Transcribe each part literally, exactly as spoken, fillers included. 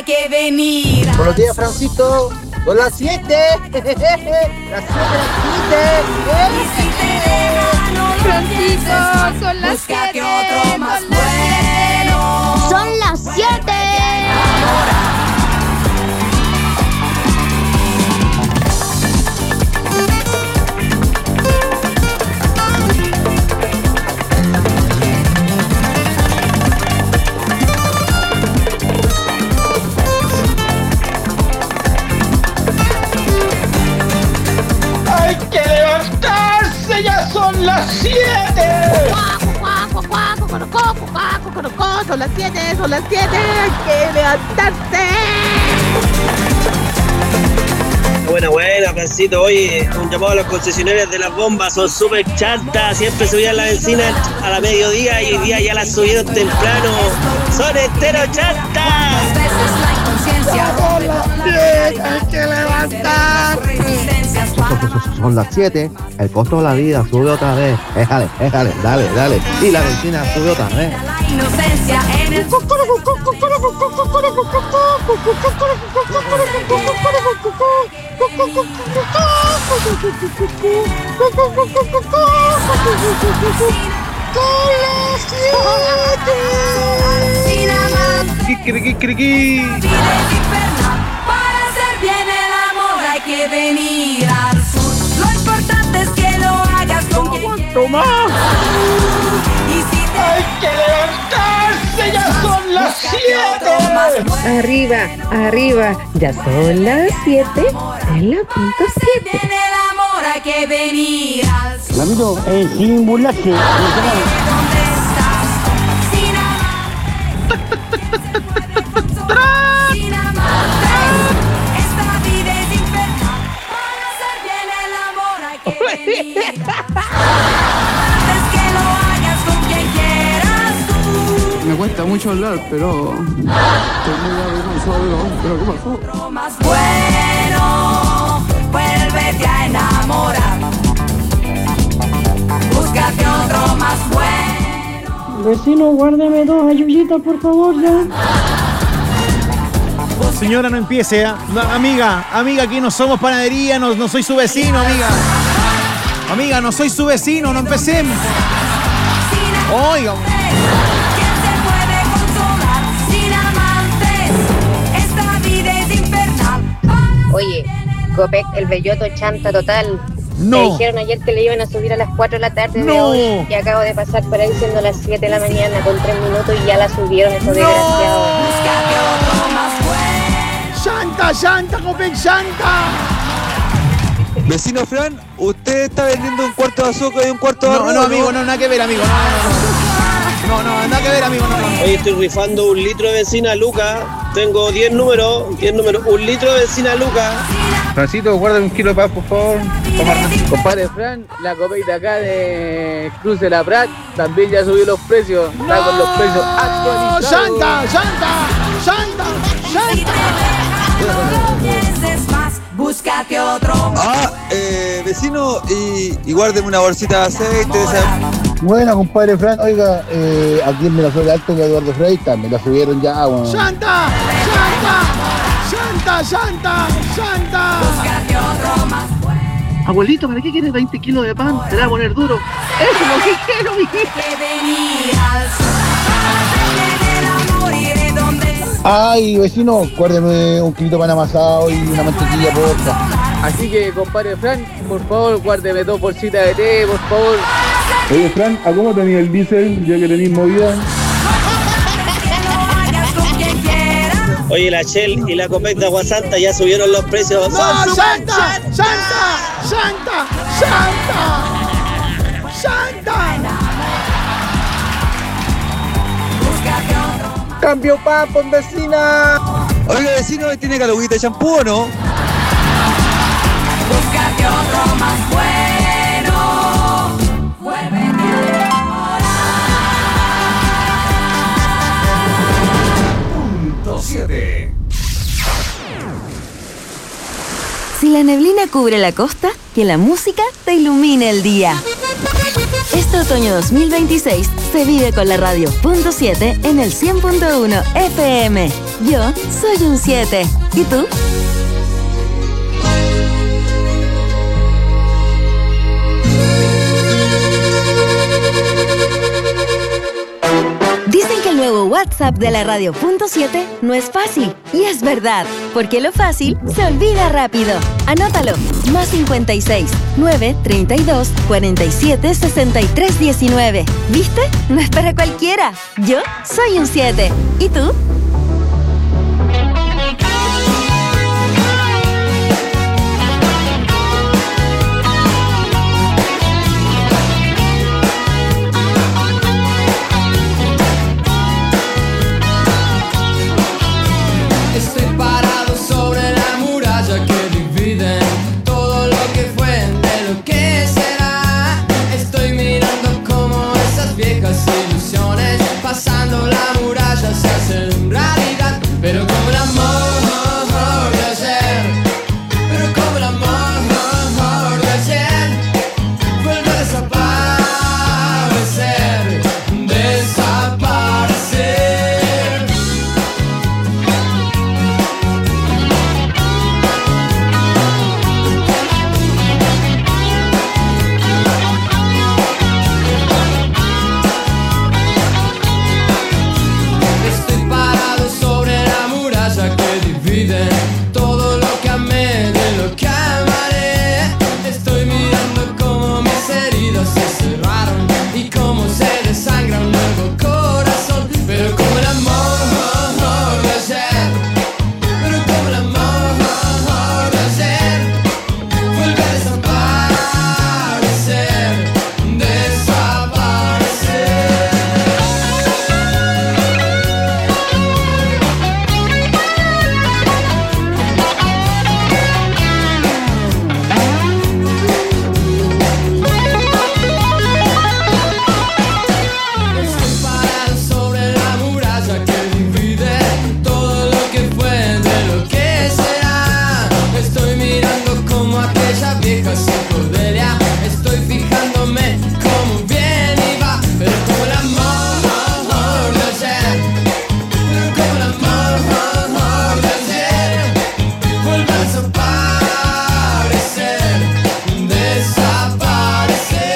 que venir. Buenos días, Francisco. Son las siete. Las siete, las siete. Francisco, son las Búscate siete. otro más bueno. Son las siete. ¡Hay que levantarse! ¡Ya son las siete! Son las siete, son las siete. Hay que levantarse. Buena, buena, Francito. Oye, un llamado a los concesionarios de las bombas. Son súper chantas. Siempre subían la benzina a la mediodía y hoy día ya la subieron temprano. Son enteros chantas. Hay que levantar. Son las siete. El costo de la vida sube otra vez. Déjale, déjale, dale, dale. Y la benzina sube otra vez. Inocencia en el ¡Kikirikikiriki! Para hacer bien el amor hay que venir al sur. Lo importante es que lo hagas con quien ¡Toma! y si te ¡Hay que levantarse! ¡Ya son las siete! Arriba, arriba. Ya son las siete. En la punto siete. bien el amor hay que venir al sur. Lamito, eh, sin burlarse. ¿Dónde estás? Sin amar. Sin amarte. Esta vida es infernal. Para hacer bien el amor hay que venir. Antes que lo hagas con quien quieras tú. Me cuesta mucho hablar, pero estoy muy avergonzado, pero ¿qué pasó? Otro más bueno, vuélvete a enamorar. Búscate otro más bueno. Vecino, guárdeme dos ayuyitas, por favor, ya. Señora, no empiece, ¿eh? No, amiga, amiga, aquí no somos panadería, no, no soy su vecino, amiga. Amiga, no soy su vecino, no empecemos. Oiga. ¿Quién se puede consolar sin amantes? Esta vida es infernal. Oye, Copec, el belloto chanta total. No. Me dijeron ayer que le iban a subir a las cuatro de la tarde de No. hoy. Y acabo de pasar por ahí siendo las siete de la mañana con tres minutos y ya la subieron esos desgraciados. Búscate otro más bueno. ¡Llanta, llanta, Copec, llanta! Vecino Fran, usted está vendiendo un cuarto de azúcar y un cuarto de No, arroz. no, amigo, no, nada que ver, amigo. No, no, no, no, nada que ver, amigo, no, no. Hoy estoy rifando un litro de benzina Luca. Tengo diez números, diez números. Un litro de benzina Luca. Francito, guarda un kilo de paz, por favor. Compadre Fran, la Copec de acá de Cruz de la Prat también ya subió los precios. Está con los precios actualizados. ¡Llanta, llanta, llanta, llanta! Búscate otro. Ah, eh, vecino, y, y guárdeme una bolsita de aceite. De esa... Buena, compadre Fran. Oiga, eh, aquí en Miraflores Alto, que Eduardo Freita, me la subieron ya, bueno. ¡Llanta, llanta, llanta, llanta, llanta! Búscate otro más bueno. Abuelito, ¿para qué quieres veinte kilos de pan? Te la va a poner duro. Eso es lo que quiero, mi hija. Que venir al sur. Para hacer bien el amor iré donde estás. Ay, vecino, guárdeme un kilito de pan amasado y una mantequilla, porfa. Así que, compadre Fran, por favor, guárdeme dos bolsitas de té, por favor. Oye, Fran, ¿a cómo tenía el diésel ya que tenéis movida? Oye, la Shell y la Copec de Agua Santa ya subieron los precios. ¡No, Son llanta, llanta, llanta, llanta! ¡Llanta! ¡Cambio papo, vecina! Oiga, vecino, ¿tiene caluguita de champú o no? Búscate otro más bueno. Vuélvete a enamorar. Punto siete. Si la neblina cubre la costa, que la música te ilumine el día. Este otoño dos mil veintiséis se vive con la radio punto siete en el cien punto uno F M. Yo soy un siete. ¿Y tú? Dicen que el nuevo WhatsApp de la radio punto siete no es fácil. Y es verdad, porque lo fácil se olvida rápido. Anótalo. Más cincuenta y seis, nueve, treinta y dos, cuarenta y siete, sesenta y tres, diecinueve. ¿Viste? No es para cualquiera. Yo soy un siete. ¿Y tú? Pasando la muralla se hace realidad, pero como el amor de ayer, pero como el amor de ayer, vuelve a desaparecer, desaparecer. Todo lo que amé de lo que amaré. Estoy mirando cómo mis heridas se cerraron y cómo se desangra un nuevo corazón. Pero como el amor de ayer, pero como el amor de ayer, vuelve a desaparecer, desaparecer. Estoy fijándome cómo viene y va, pero como el amor de ayer, pero como el amor de ayer, vuelve a desaparecer, desaparecer.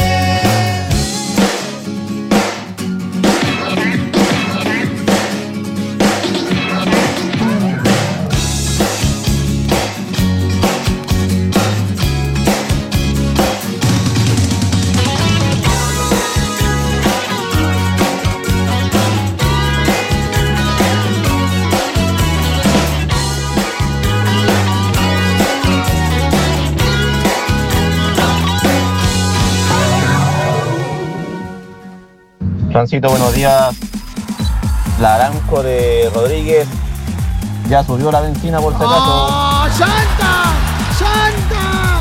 Francito, buenos días. La Aranco de Rodríguez ya subió la benzina por si acaso. ¡Oh, Santa! ¡Santa!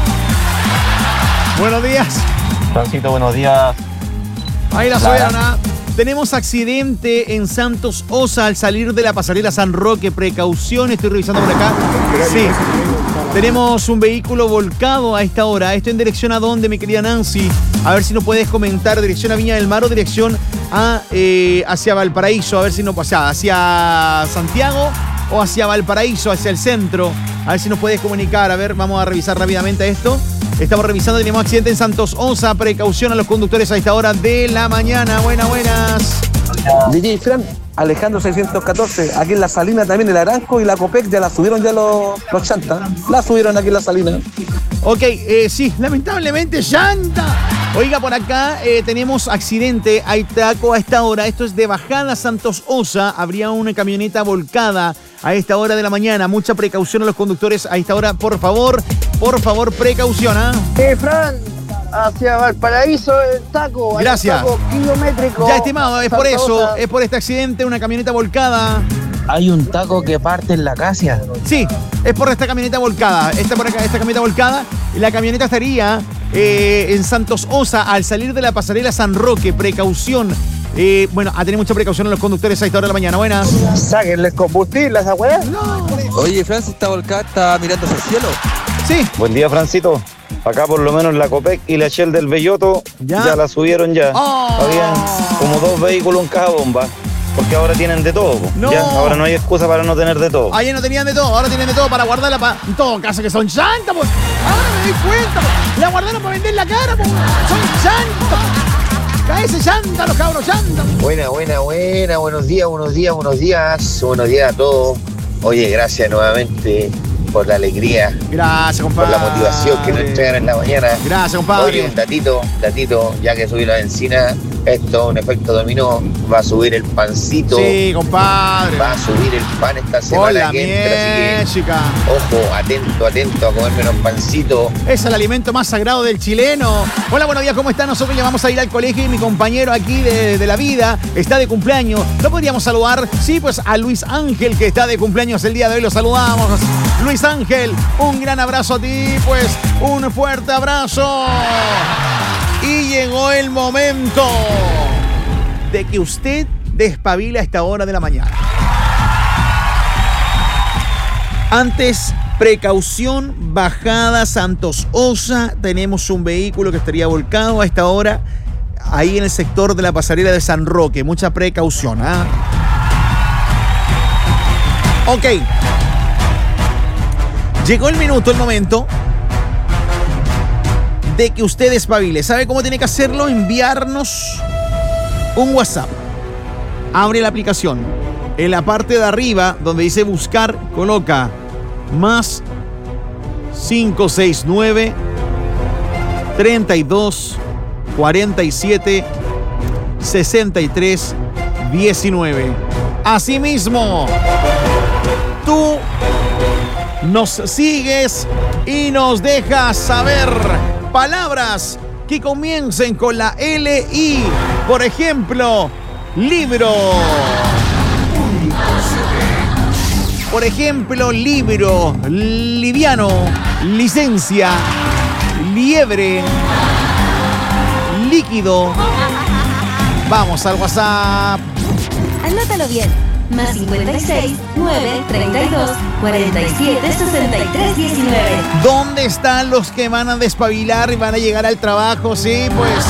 Buenos días. Francito, buenos días. Ahí la subieron, ¿ah? Tenemos accidente en Santos Osa al salir de la pasarela San Roque. Precaución, estoy revisando por acá. Sí. Tenemos un vehículo volcado a esta hora. ¿Esto en dirección a dónde, mi querida Nancy? A ver si nos puedes comentar. ¿Dirección a Viña del Mar o dirección a, eh, hacia Valparaíso? A ver si no pasa. ¿Hacia Santiago o hacia Valparaíso, hacia el centro? A ver si nos puedes comunicar. A ver, vamos a revisar rápidamente esto. Estamos revisando, tenemos accidente en Santos Osa. Precaución a los conductores a esta hora de la mañana. Buenas, buenas. D J Fran, Alejandro seiscientos catorce, aquí en La Salina también el Aranco y la Copec ya la subieron ya los, los chantas, la subieron aquí en La Salina. Ok, eh, sí, lamentablemente llanta. Oiga, por acá eh, tenemos accidente, hay taco a esta hora, esto es de bajada Santos Osa, habría una camioneta volcada a esta hora de la mañana, mucha precaución a los conductores a esta hora, por favor, por favor, precaución, ¿ah? Eh, Fran, hacia Valparaíso, el taco. Gracias. El taco kilométrico. Ya, estimado, es por Santa eso, Osa. es por este accidente, una camioneta volcada. Hay un taco que parte en la Acacia. Sí, es por esta camioneta volcada, esta, por acá, esta camioneta volcada, la camioneta estaría eh, en Santos Osa al salir de la pasarela San Roque, precaución. Eh, bueno, a tener mucha precaución a los conductores a esta hora de la mañana. Buenas. Sáquenle combustible a esa weá. Oye, Francis está volcada, está mirando hacia el cielo. Sí. Buen día, Francito. Acá por lo menos la Copec y la Shell del Belloto ya, ya la subieron ya. Oh. Habían como dos vehículos en cada bomba. Porque ahora tienen de todo. No. ¿Ya? Ahora no hay excusa para no tener de todo. Ayer no tenían de todo, ahora tienen de todo para guardarla para... En todo caso que son llantas, pues. Ahora me doy cuenta, pues. La guardaron para vender la cara, pues. Son llantas. Caese llanta, los cabros llantas. Buena, buena, buena. Buenos días, buenos días, buenos días. Buenos días a todos. Oye, gracias nuevamente por la alegría. Gracias, compadre. Por la motivación que nos entregan en la mañana. Gracias, compadre. Oye, un datito, datito, ya que subí la benzina, esto, un efecto dominó, va a subir el pancito. Sí, compadre. Va a subir el pan esta semana que entra, así que, ojo, atento, atento a comer menos pancito. Es el alimento más sagrado del chileno. Hola, buenos días, ¿cómo están? Nosotros ya vamos a ir al colegio y mi compañero aquí de, de la vida está de cumpleaños. ¿Lo podríamos saludar? Sí, pues a Luis Ángel, que está de cumpleaños el día de hoy, lo saludamos. Luis Ángel, un gran abrazo a ti, pues un fuerte abrazo. Y llegó el momento de que usted despabile a esta hora de la mañana. Antes, precaución, bajada Santos Osa. Tenemos un vehículo que estaría volcado a esta hora, ahí en el sector de la pasarela de San Roque. Mucha precaución, ¿ah? Ok. Llegó el minuto, el momento de que usted despabile. ¿Sabe cómo tiene que hacerlo? Enviarnos un WhatsApp. Abre la aplicación. En la parte de arriba, donde dice buscar, coloca más cinco seis nueve, treinta y dos, cuarenta y siete, sesenta y tres, diecinueve. Asimismo, tú nos sigues y nos dejas saber palabras que comiencen con la L I. Por ejemplo, libro. Por ejemplo, libro, liviano, licencia, liebre, líquido. Vamos al WhatsApp. Anótalo bien. Más cincuenta y seis, nueve, treinta y dos, cuarenta y siete, sesenta y tres, diecinueve. ¿Dónde están los que van a despabilar y van a llegar al trabajo? Sí, pues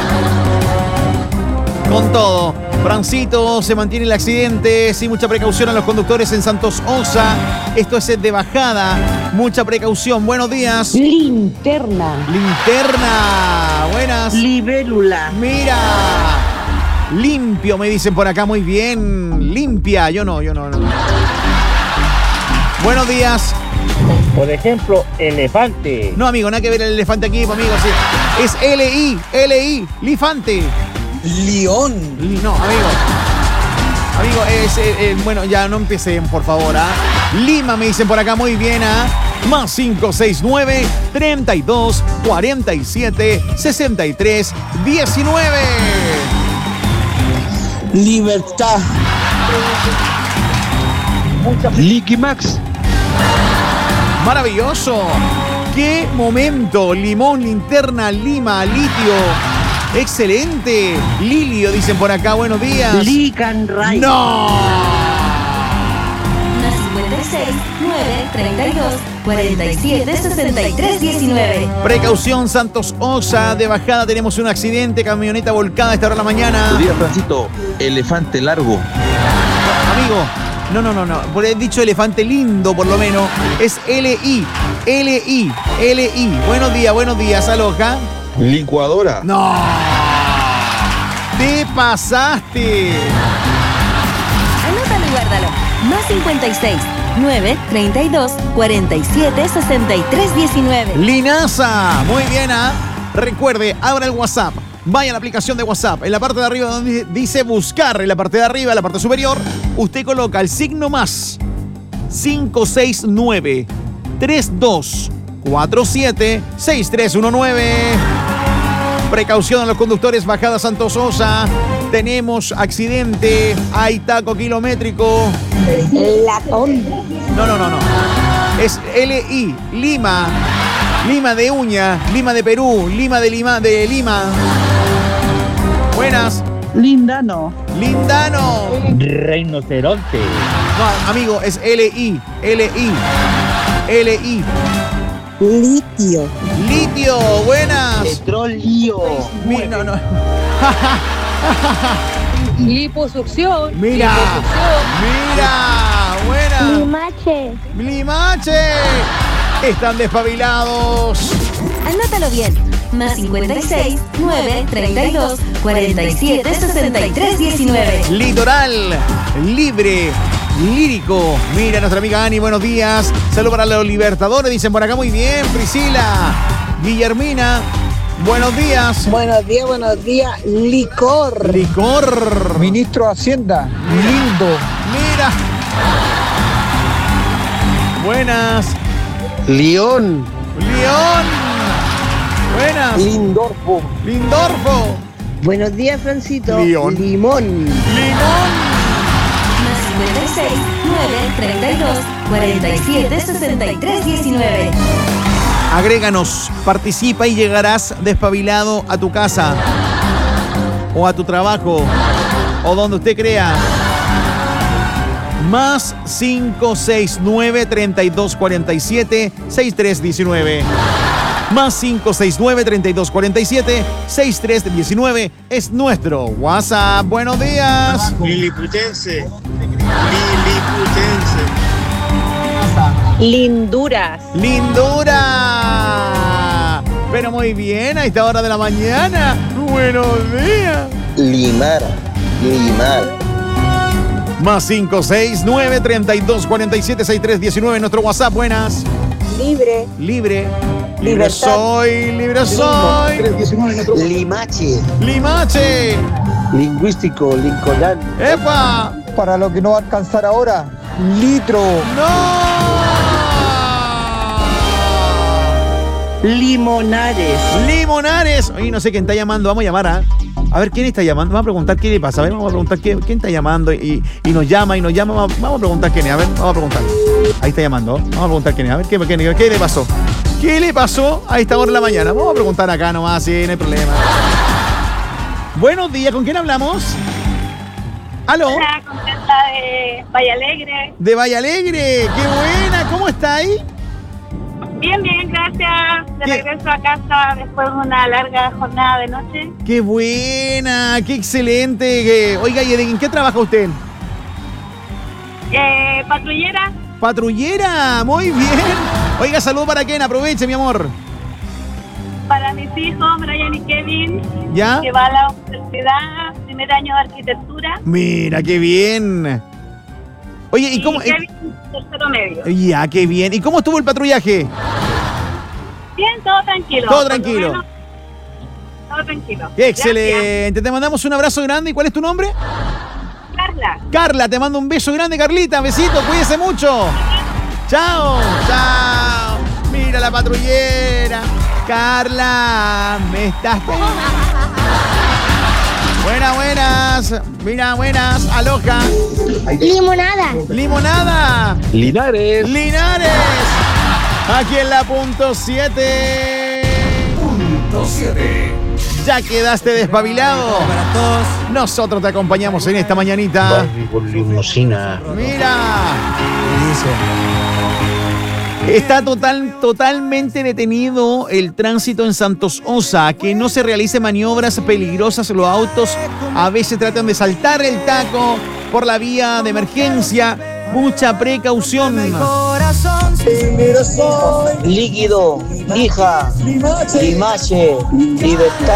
con todo. Francito, se mantiene el accidente, sin mucha precaución a los conductores en Santos Osa. Esto es de bajada, mucha precaución. Buenos días. Linterna. Linterna. Buenas. Libélula. Mira. Limpio, me dicen por acá, muy bien. Limpia, yo no, yo no, no. Buenos días. Por ejemplo, elefante. No, amigo, nada que ver el elefante aquí, amigo, sí. Es L I, L I, lifante. León. No, amigo. Amigo, es, eh, eh, bueno, ya no empiecen, por favor, ¿ah? Lima, me dicen por acá, muy bien, ¿ah? Más cinco seis nueve, treinta y dos, cuarenta y siete, sesenta y tres, diecinueve. Libertad. Liqui Max. Maravilloso. Qué momento. Limón, linterna, lima, litio. Excelente. Lilio, dicen por acá, buenos días. Lican Ray. No. Más cincuenta y seis, nueve, treinta y dos, cuarenta y siete, sesenta y tres, diecinueve. Precaución, Santos Osa. De bajada tenemos un accidente. Camioneta volcada a esta hora de la mañana. Buen día, Francito. Elefante largo. Amigo, no, no, no, no. Por el dicho elefante lindo, por lo menos. Es L I. L I. L I. Buenos días, buenos días. Aloha. Licuadora. No. Te pasaste. Anótalo y guárdalo. Más cincuenta y seis, nueve, treinta y dos, cuarenta y siete, sesenta y tres, diecinueve. Linaza. Muy bien, ¿ah? Recuerde, abra el WhatsApp. Vaya a la aplicación de WhatsApp. En la parte de arriba donde dice buscar, en la parte de arriba, en la parte superior, usted coloca el signo más cinco seis nueve, tres dos, cuatro siete, seis tres uno nueve. Precaución a los conductores, bajada Santos Osa. Tenemos accidente, hay taco kilométrico. Latón. No, no, no, no. Es L I, Lima. Lima de uña, Lima de Perú, Lima de Lima de Lima. Buenas. Lindano. Lindano. Rinoceronte. No, amigo, es L I, L I, L I. Litio. Litio, buenas. Petróleo. Mi- no, no. Liposucción. Mira, mira, buena. Limache. Limache. Están despabilados. Anótalo bien. Más cincuenta y seis, nueve, treinta y dos, cuarenta y siete, sesenta y tres, diecinueve. Litoral, libre, lírico. Mira, nuestra amiga Ani, buenos días. Saludos para los Libertadores, dicen por acá muy bien. Priscila, Guillermina, buenos días. Buenos días, buenos días. Licor. Licor. Ministro de Hacienda. Lindo. Mira. Buenas. León. León. Buenas. Lindorfo. Lindorfo. Buenos días, Francito. León. Limón. Limón. Más cincuenta y seis, nueve, treinta y dos, cuarenta y siete, sesenta y tres, diecinueve. Agréganos, participa y llegarás despabilado a tu casa o a tu trabajo o donde usted crea. Más cinco seis nueve, treinta y dos, cuarenta y siete, sesenta y tres, diecinueve. Más cinco seis nueve, treinta y dos, cuarenta y siete, sesenta y tres, diecinueve es nuestro WhatsApp. Buenos días. Liliputense. Liliputense. Linduras. Lindura. Pero muy bien, a esta hora de la mañana. Buenos días. Limar. Limar. Más cinco seis nueve, treinta y dos, cuarenta y siete, sesenta y tres, diecinueve nuestro WhatsApp. Buenas. Libre. Libre. Libre Libertad. soy, libre soy. Limache. Limache. Lingüístico, Lincoln. ¡Epa! Para lo que no va a alcanzar ahora. Litro. ¡No! Limonares. Limonares. Oye, no sé quién está llamando. Vamos a llamar a... A ver, ¿quién está llamando? Vamos a preguntar qué le pasa. A ver, vamos a preguntar quién, quién está llamando y, y nos llama y nos llama. Vamos, vamos a preguntar quién es. A ver, vamos a preguntar. Ahí está llamando. Vamos a preguntar quién es. A ver, ¿qué, qué, qué le pasó? ¿Qué le pasó a esta hora de la mañana? Vamos a preguntar acá nomás, sí, no hay problema. Buenos días, ¿con quién hablamos? ¿Aló? Hola, contenta de Valle Alegre. De Valle Alegre. ¡Qué buena! ¿Cómo está ahí? Bien, bien, gracias. De ¿Qué? regreso a casa después de una larga jornada de noche. ¡Qué buena! ¡Qué excelente! Oiga, ¿y en qué trabaja usted? Eh, patrullera. ¡Patrullera! ¡Muy bien! Oiga, salud para quién, aproveche, mi amor. Para mis hijos, Brian y Kevin. ¿Ya? Que va a la universidad, primer año de arquitectura. Mira, qué bien. Oye, ¿y, Y cómo? Kevin, tercero medio. Ya, qué bien. ¿Y cómo estuvo el patrullaje? Bien, todo tranquilo. Todo por lo tranquilo. menos, todo tranquilo. Qué excelente. Te mandamos un abrazo grande. ¿Y cuál es tu nombre? Gracias. Carla. Carla, te mando un beso grande, Carlita. Besito, cuídese mucho. Chao, chao. Mira la patrullera. Carla, me estás... Buenas, buenas. Mira, buenas. Aloja. Limonada. Limonada. Linares. Linares. Aquí en la punto siete. Punto siete. Ya quedaste despabilado. Nosotros te acompañamos en esta mañanita. Con limosina. Mira. Está total, totalmente detenido el tránsito en Santos Osa. Que no se realicen maniobras peligrosas. Los autos a veces tratan de saltar el taco por la vía de emergencia. Mucha precaución. Líquido. Hija. Limache. Libertad.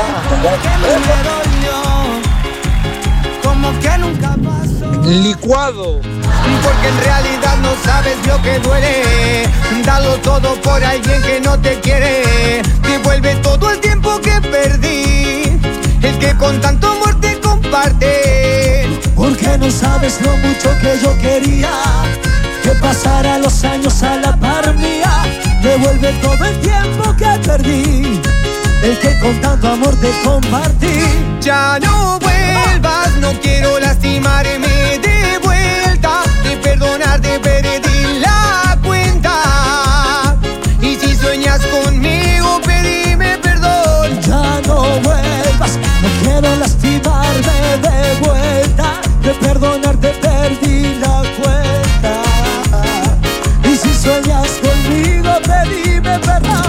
Como que nunca pasó. Licuado. Porque en realidad no sabes lo que duele. Dalo todo por alguien que no te quiere. Devuelve todo el tiempo que perdí. El que con tanto amor te comparte. Porque no sabes lo mucho que yo quería que pasara los años a la par mía. Devuelve todo el tiempo que perdí. El que con tanto amor te compartí. Ya no vuelvas, no quiero lastimarme de vuelta. De perdonarte perdí la cuenta. Y si sueñas conmigo, pedime perdón. Ya no vuelvas, no quiero lastimarme de vuelta. De perdonarte perdí la cuenta. Y si sueñas conmigo, pedime perdón.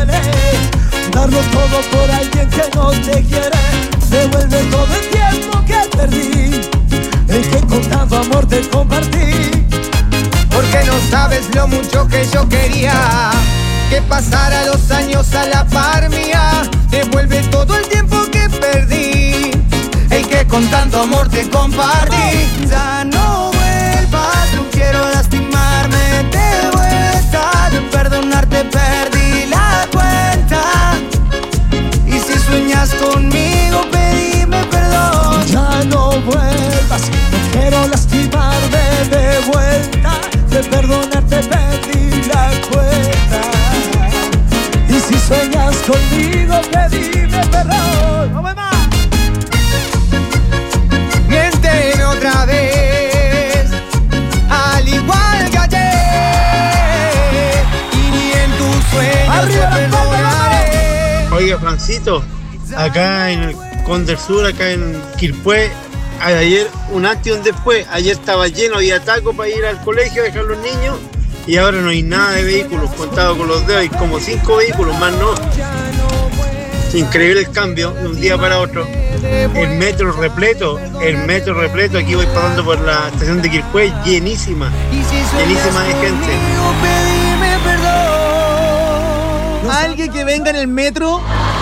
duele. Darlo todo por alguien que no te quiere. Devuelve todo el tiempo que perdí, el que con tanto amor te compartí. Porque no sabes lo mucho que yo quería que pasara los años a la par mía. Devuelve todo el tiempo que perdí, el que con tanto amor te compartí. Ya no vuelvas, no quiero lastimarme de vuelta. De perdonarte perdí la cuenta. Y si sueñas conmigo, pedime perdón. Ya no vuelvas, no quiero lastimarme de vuelta. De perdonarte perdí la cuenta. Y si sueñas conmigo, pedime perdón. ¡No me más! Miénteme otra vez, al igual que ayer, y ni en tus sueños te perdonaré. Oiga, Francito, acá en el Conde Sur, acá en Quilpué, ayer un antes y un después. Ayer estaba lleno, había taco para ir al colegio a dejar los niños, y ahora no hay nada de vehículos, contado con los dedos, hay como cinco vehículos, más no. Es increíble el cambio de un día para otro. El metro repleto, el metro repleto, aquí voy pasando por la estación de Quilpué, llenísima, llenísima de gente. Alguien que venga en el metro.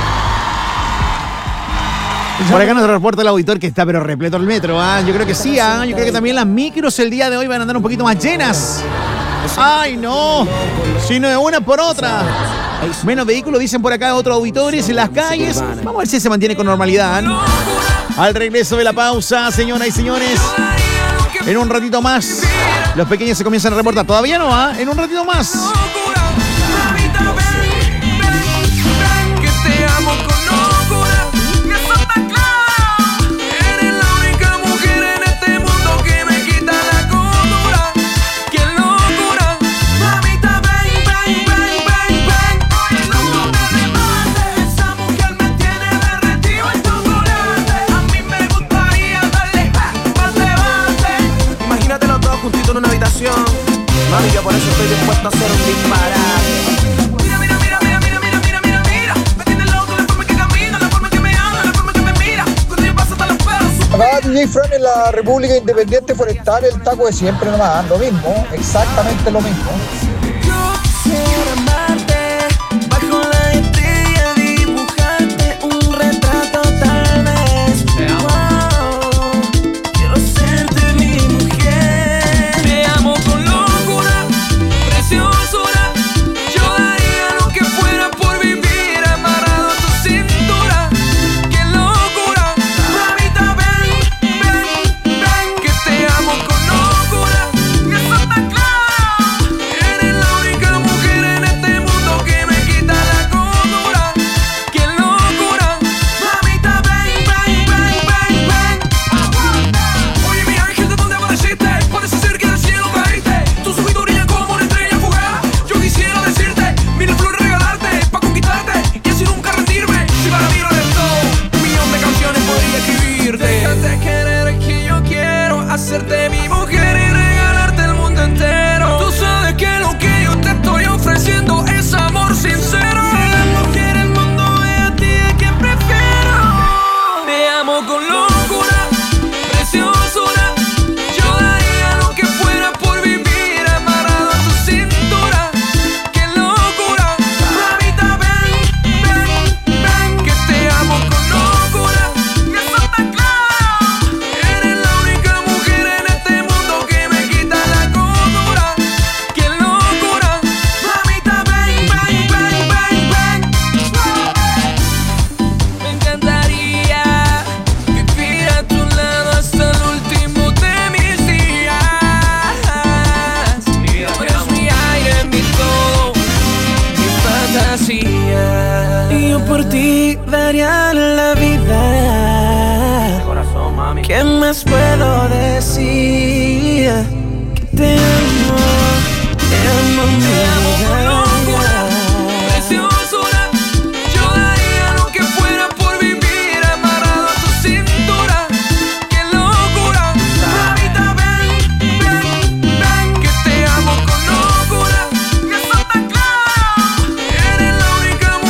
Por acá nos reporta el auditor que está pero repleto el metro, ¿ah? Yo creo que sí, ¿ah? Yo creo que también las micros el día de hoy van a andar un poquito más llenas. ¡Ay, no! Si no de una por otra. Menos vehículos, dicen por acá otros auditores en las calles. Vamos a ver si se mantiene con normalidad, ¿no? Al regreso de la pausa, señoras y señores, en un ratito más, los pequeños se comienzan a reportar. Todavía no, ¿ah? En un ratito más. Mami, yo por eso estoy dispuesto a hacer un disparate. Mira, mira, mira, mira, mira, mira, mira, mira, mira. Me tiene loco la forma que camina, la forma que me habla, la forma que me mira. Cuando yo paso hasta los perros. Acá D J Fran, en la República Independiente Forestal, el taco de siempre nomás, lo mismo, exactamente lo mismo. Yo quisiera amarte, bajo la estrella dibujarte un retrato tal vez. Wow, quiero serte mi mujer. Te amo con locura, preciosura. Yo daría lo que fuera por vivir amarrado a tu cintura. ¡Qué locura! Mamita, ven, ven, ven, que te amo con locura. Y eso está claro. Eres la única mujer en este mundo que me quita la cordura. ¡Qué locura! Mamita, ven, ven, ven, ven, ven. Oye, mi ángel, ¿de dónde apareciste? Parece ser que del cielo caíste. Tu subito brilla como una estrella fugaz. Yo quisiera decirte, mil flores regalarte, pa' conquistarte y así nunca rendirme. Si para mí no eres todo, un millón de canciones podría escribirte. Déjate querer que yo quiero hacerte mi mujer y regalarte el mundo entero. Tú sabes que lo que yo te estoy ofreciendo es amor sincero. Si la mujer el mundo ve a ti, ¿a quién prefiero? Te amo con locura, preciosura. Yo daría lo que fuera por vivir amarrado a tu cintura. ¡Qué locura! Mamita, ven, ven, ven, que te amo con locura. Y eso está claro. Eres la única mujer en este mundo que me quita la cordura. ¡Qué locura! Mamita, ven, ven, ven, ven, ven. Me encantaría vivir a tu lado hasta el último de mis días. Tú eres mi aire, mi todo, mi fantasía. Y yo por ti daría la vida. Corazón, mami. ¿Qué más puedo decir? Que te amo, te amo, te amo con locura, preciosura. Yo daría lo que fuera por vivir amarrado a tu cintura. ¡Qué locura! Mamita, ven, ven, ven, que te amo con locura. Y eso está claro. Eres la única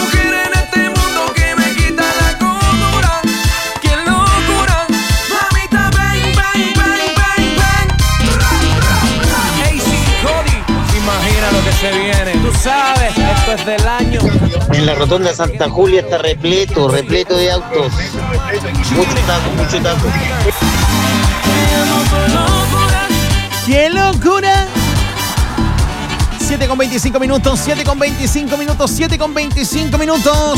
golpes del año. En la rotonda de Santa Julia está repleto, repleto de autos. Mucho taco, mucho taco. ¡Qué locura! siete con veinticinco minutos, siete con veinticinco minutos, siete con veinticinco minutos.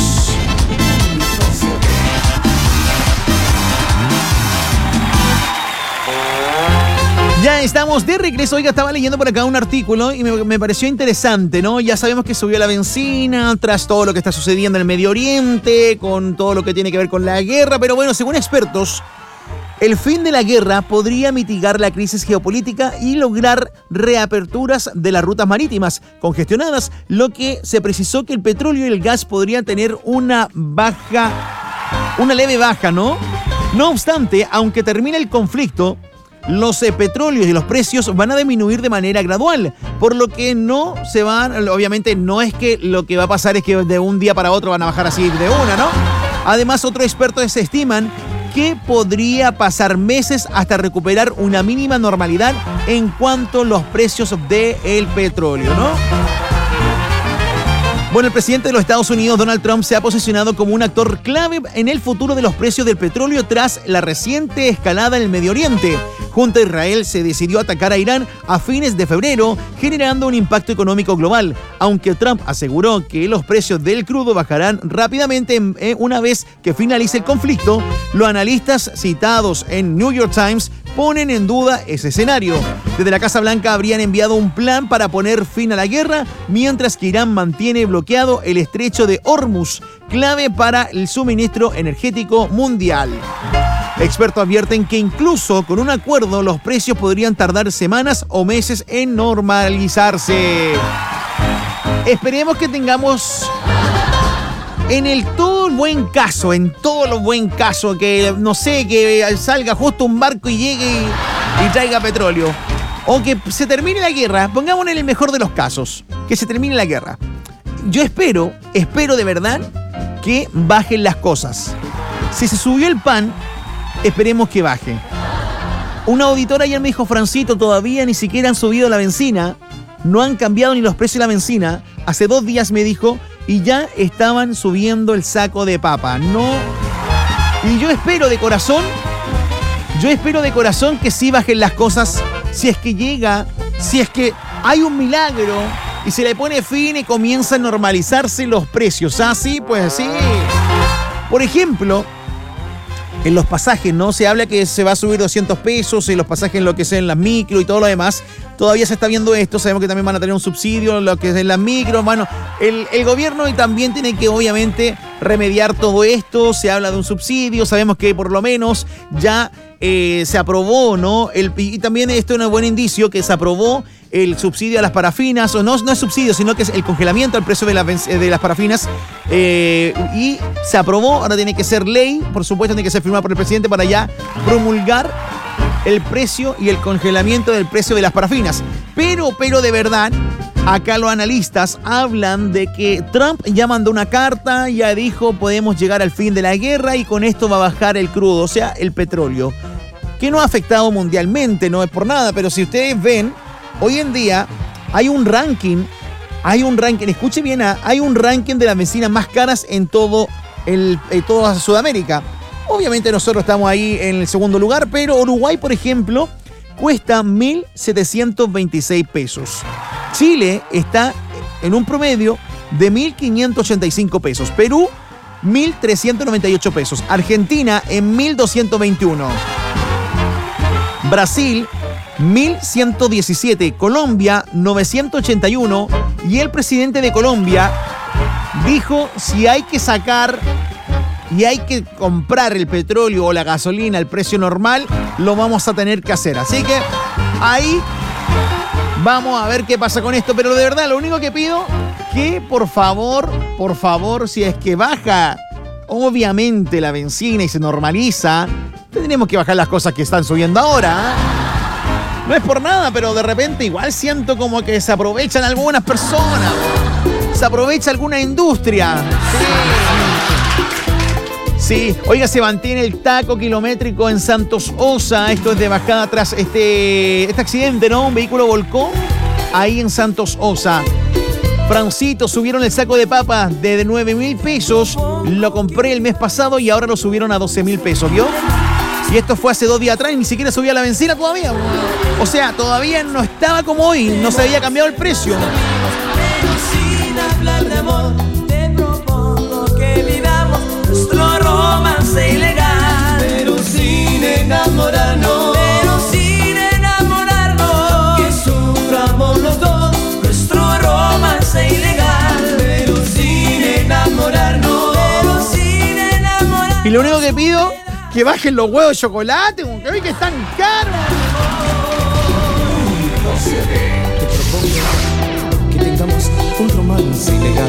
Ya estamos de regreso. Oiga, estaba leyendo por acá un artículo y me, me pareció interesante, ¿no? Ya sabemos que subió la benzina tras todo lo que está sucediendo en el Medio Oriente, con todo lo que tiene que ver con la guerra, pero bueno, según expertos, el fin de la guerra podría mitigar la crisis geopolítica y lograr reaperturas de las rutas marítimas congestionadas, lo que se precisó que el petróleo y el gas podrían tener una baja, una leve baja, ¿no? No obstante, aunque termine el conflicto, los eh, petróleos y los precios van a disminuir de manera gradual, por lo que no se van, obviamente no es que lo que va a pasar es que de un día para otro van a bajar así de una, ¿no? Además, otros expertos se estiman que podría pasar meses hasta recuperar una mínima normalidad en cuanto a los precios del petróleo, ¿no? Bueno, el presidente de los Estados Unidos, Donald Trump, se ha posicionado como un actor clave en el futuro de los precios del petróleo tras la reciente escalada en el Medio Oriente. Junto a Israel se decidió atacar a Irán a fines de febrero, generando un impacto económico global. Aunque Trump aseguró que los precios del crudo bajarán rápidamente una vez que finalice el conflicto, los analistas citados en New York Times ponen en duda ese escenario. Desde la Casa Blanca habrían enviado un plan para poner fin a la guerra, mientras que Irán mantiene bloqueado el estrecho de Hormuz, clave para el suministro energético mundial. Expertos advierten que incluso con un acuerdo los precios podrían tardar semanas o meses en normalizarse. Esperemos que tengamos en el todo buen caso, en todo lo buen caso, que no sé, que salga justo un barco y llegue y, y traiga petróleo. O que se termine la guerra, pongámonos en el mejor de los casos, que se termine la guerra. Yo espero, espero de verdad que bajen las cosas. Si se subió el pan, esperemos que baje. Una auditora ayer me dijo, Francito, todavía ni siquiera han subido la benzina, no han cambiado ni los precios de la benzina. Hace dos días me dijo, y ya estaban subiendo el saco de papa. No. Y yo espero de corazón, yo espero de corazón que sí bajen las cosas, si es que llega, si es que hay un milagro y se le pone fin y comienzan a normalizarse los precios. ¿Ah, sí? Pues sí. Por ejemplo, en los pasajes, ¿no? Se habla que se va a subir doscientos pesos, en los pasajes en lo que sea en las micro y todo lo demás. Todavía se está viendo esto, sabemos que también van a tener un subsidio, lo que es en las micro. Bueno, el, el gobierno también tiene que obviamente remediar todo esto. Se habla de un subsidio, sabemos que por lo menos ya eh, se aprobó, ¿no? El, y también esto es un buen indicio que se aprobó el subsidio a las parafinas, o no, no es subsidio, sino que es el congelamiento al precio de, la, de las parafinas, eh, y se aprobó, ahora tiene que ser ley, por supuesto tiene que ser firmada por el presidente para ya promulgar el precio y el congelamiento del precio de las parafinas. Pero, pero de verdad, acá los analistas hablan de que Trump ya mandó una carta, ya dijo podemos llegar al fin de la guerra y con esto va a bajar el crudo, o sea, el petróleo, que no ha afectado mundialmente, no es por nada, pero si ustedes ven, hoy en día hay un ranking, hay un ranking, escuche bien, hay un ranking de las bencinas más caras en todo el, en toda Sudamérica. Obviamente nosotros estamos ahí en el segundo lugar, pero Uruguay, por ejemplo, cuesta mil setecientos veintiséis pesos. Chile está en un promedio de mil quinientos ochenta y cinco pesos. Perú, mil trescientos noventa y ocho pesos. Argentina en mil doscientos veintiuno. Brasil, mil ciento diecisiete. Colombia, novecientos ochenta y uno. Y el presidente de Colombia dijo, si hay que sacar y hay que comprar el petróleo o la gasolina al precio normal, lo vamos a tener que hacer. Así que ahí vamos a ver qué pasa con esto. Pero de verdad, lo único que pido, que por favor, por favor, si es que baja obviamente la benzina y se normaliza, tendremos que bajar las cosas que están subiendo ahora, ¿eh? No es por nada, pero de repente igual siento como que se aprovechan algunas personas, se aprovecha alguna industria. Sí. Sí, oiga, se mantiene el taco kilométrico en Santos Osa. Esto es de bajada tras este, este accidente, ¿no? Un vehículo volcó ahí en Santos Osa. Francito, subieron el saco de papas de nueve mil pesos. Lo compré el mes pasado y ahora lo subieron a doce mil pesos, ¿vio? Y esto fue hace dos días atrás y ni siquiera subía la benzina todavía. O sea, todavía no estaba como hoy, no se había cambiado el precio. Sin hablar de amor, te propongo que vivamos nuestro romance ilegal. Pero sin enamorarnos, pero sin enamorarnos, que suframos los dos nuestro romance ilegal. Pero sin enamorarnos, pero sin enamorarnos. Y lo único que pido, que bajen los huevos de chocolate, que hoy que están caros. Te propongo que tengamos un romance ilegal.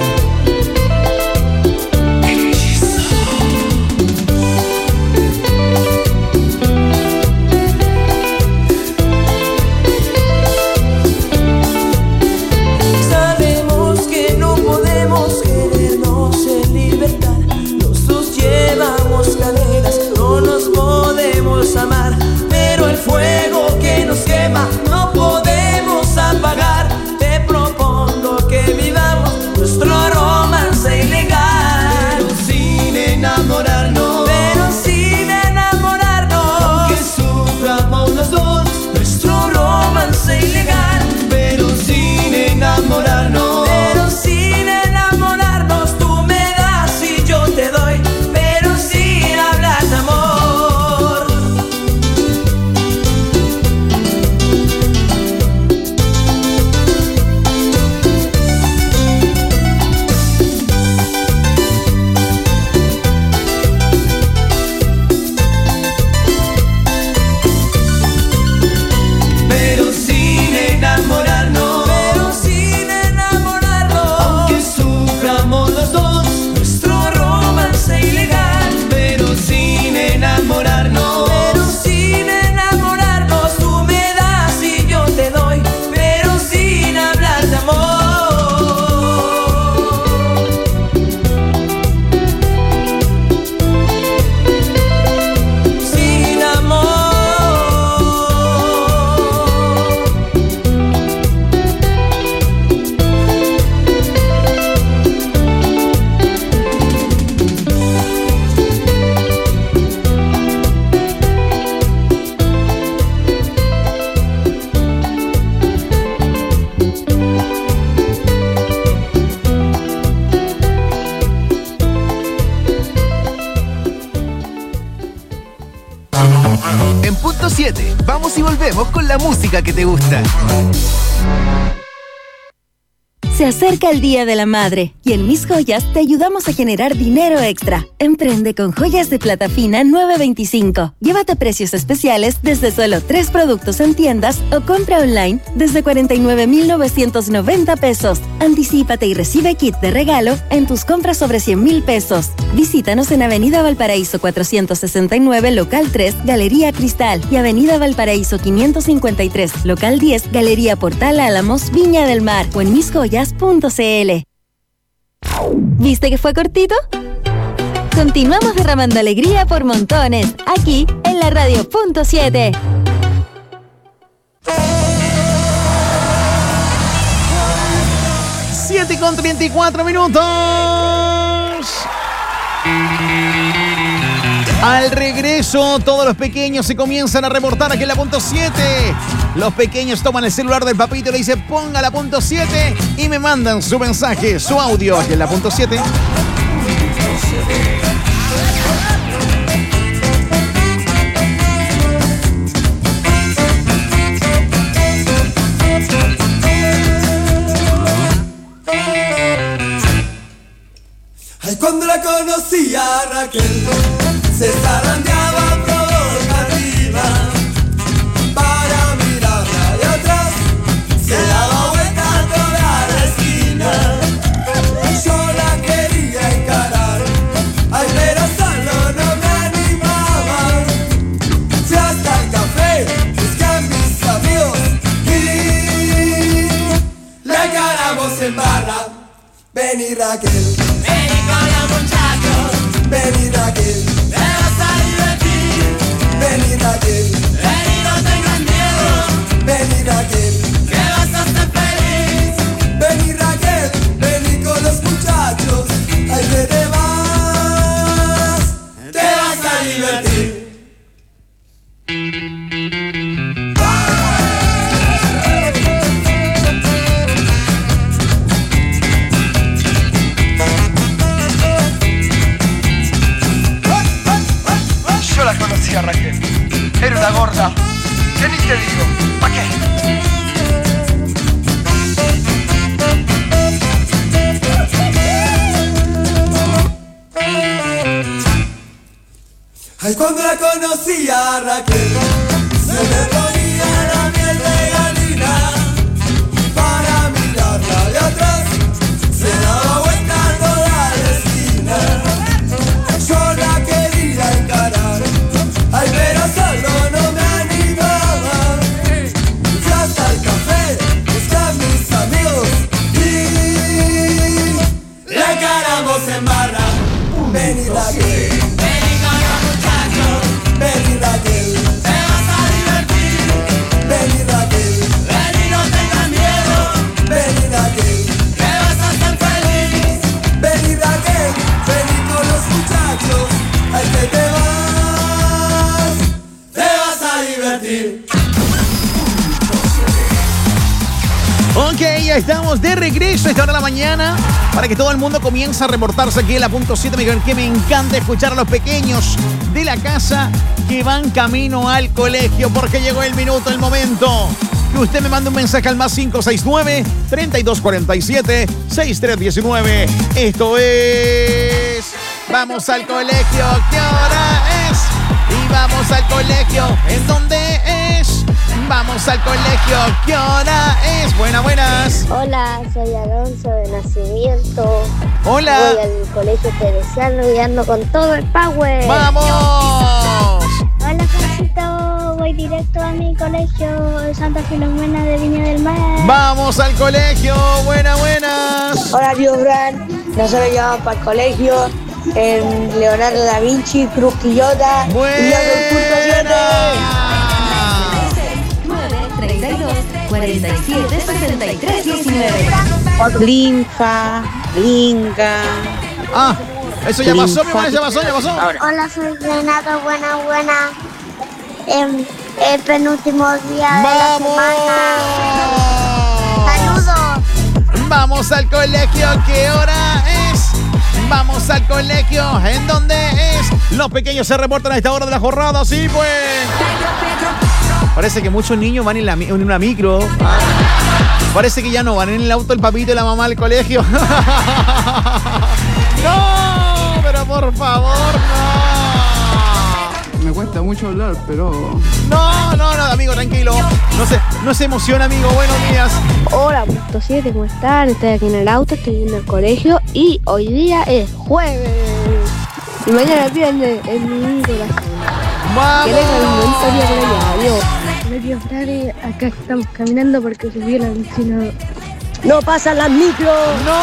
Sabemos que no podemos querernos en libertad. Los dos llevamos cadenas, no nos podemos amar. Pero el fuego que nos quema no podemos apagar. Te propongo que vivamos nuestro romance ilegal. Pero sin enamorarnos, pero sin enamorarnos, aunque suframos los dos nuestro romance ilegal. Pero sin enamorarnos, pero sin enamorarnos, tú me das y yo te doy, pero sin hablar de amor. Pero sin enamorarnos, pero sin enamorarnos, aunque suframos los dos nuestro romance ilegal. Pero sin enamorarnos, pero sin enamorarnos, tú me das y yo te doy, pero sin hablar de amor. Sin amor. En punto siete, vamos y volvemos con la música que te gusta. Se acerca el Día de la Madre y en Mis Joyas te ayudamos a generar dinero extra. Emprende con joyas de plata fina nueve veinticinco. Llévate precios especiales desde solo tres productos en tiendas o compra online desde cuarenta y nueve mil novecientos noventa pesos. Anticípate y recibe kit de regalo en tus compras sobre cien mil pesos. Visítanos en Avenida Valparaíso cuatrocientos sesenta y nueve, Local tres, Galería Cristal y Avenida Valparaíso quinientos cincuenta y tres, Local diez, Galería Portal Álamos, Viña del Mar o en mis joyas punto c l. ¿Viste que fue cortito? Continuamos derramando alegría por montones, aquí en la radio punto siete. siete con treinta y cuatro minutos. Al regreso, todos los pequeños se comienzan a reportar aquí en la punto siete. Los pequeños toman el celular del papito y le dicen ponga la punto siete y me mandan su mensaje, su audio aquí en la punto siete. Ay, cuando la conocí a Raquel, se zarandeaba provocativa. Para mirarla de atrás, se daba vuelta a toda la esquina. Yo la quería encarar, ay, pero solo no me animaba. Fui hasta el café, busqué a mis amigos y la encaramos en barra. Vení Raquel, vení con los muchachos, vení Raquel, te vas a divertir. Vení Raquel, vení, no tengas miedo. Vení Raquel, que vas a ser feliz. Vení Raquel, Ay, cuando la conocí a Raquel, se me ponía la miel de gallina. Para mirarla de atrás, se daba vuelta toda la esquina. Yo la quería encarar, ay, pero solo no me animaba. Fui hasta el café, busqué a mis amigos y la encaramos en barra. Vení Raquel, vení Raquel, te vas a divertir. Vení Raquel, vení, no tengas miedo. Vení Raquel, te vas a ser feliz. Vení Raquel, vení con los muchachos. Ay, que te vas, te vas a divertir. Ok, ya estamos de regreso a esta hora de la mañana para que todo el mundo comience a reportarse aquí en la punto siete, que me encanta escuchar a los pequeños de la casa que van camino al colegio, porque llegó el minuto, el momento que usted me mande un mensaje al más cinco seis nueve, treinta y dos cuarenta y siete, sesenta y tres diecinueve. Esto es Vamos al colegio, ¿qué hora es? Y vamos al colegio, ¿en dónde es? Vamos al colegio, ¿qué hora es? Buenas, buenas. Hola, soy Alonso de nacimiento. Hola. Voy al colegio Teresiano y ando con todo el power. ¡Vamos! Hola, Juancito. Voy directo a mi colegio Santa Filomena de Viña del Mar. ¡Vamos al colegio! Buenas, buenas. Hola, tío Fran. Nosotros llevamos para el colegio en Leonardo da Vinci, Cruz Quillota. ¡Buena! Y yo soy punto siete. treinta y dos, cuarenta y siete, sesenta y tres, diecinueve. Linfa, Linga. Ah, eso ya pasó, mi hermana, ya pasó, ya pasó. Hola, soy Renato. Buena, buena. Eh, el penúltimo día de la semana. Saludos. Vamos al colegio, ¿qué hora es? Vamos al colegio, ¿en dónde es? Los pequeños se reportan a esta hora de la jornada, sí, pues. Parece que muchos niños van en, la, en una micro. Ah. Parece que ya no van en el auto el papito y la mamá al colegio. No, pero por favor, no. Me cuesta mucho hablar, pero... No, no, no, amigo, tranquilo. No se, no se emociona, amigo. Buenos días. Hola, punto siete, ¿cómo están? Estoy aquí en el auto, estoy yendo al colegio y hoy día es jueves. Y mañana es viernes, es mi corazón. ¡Vamos! Hola, tío Frare, acá estamos caminando porque subí la vecina. No pasan las micros. ¡No!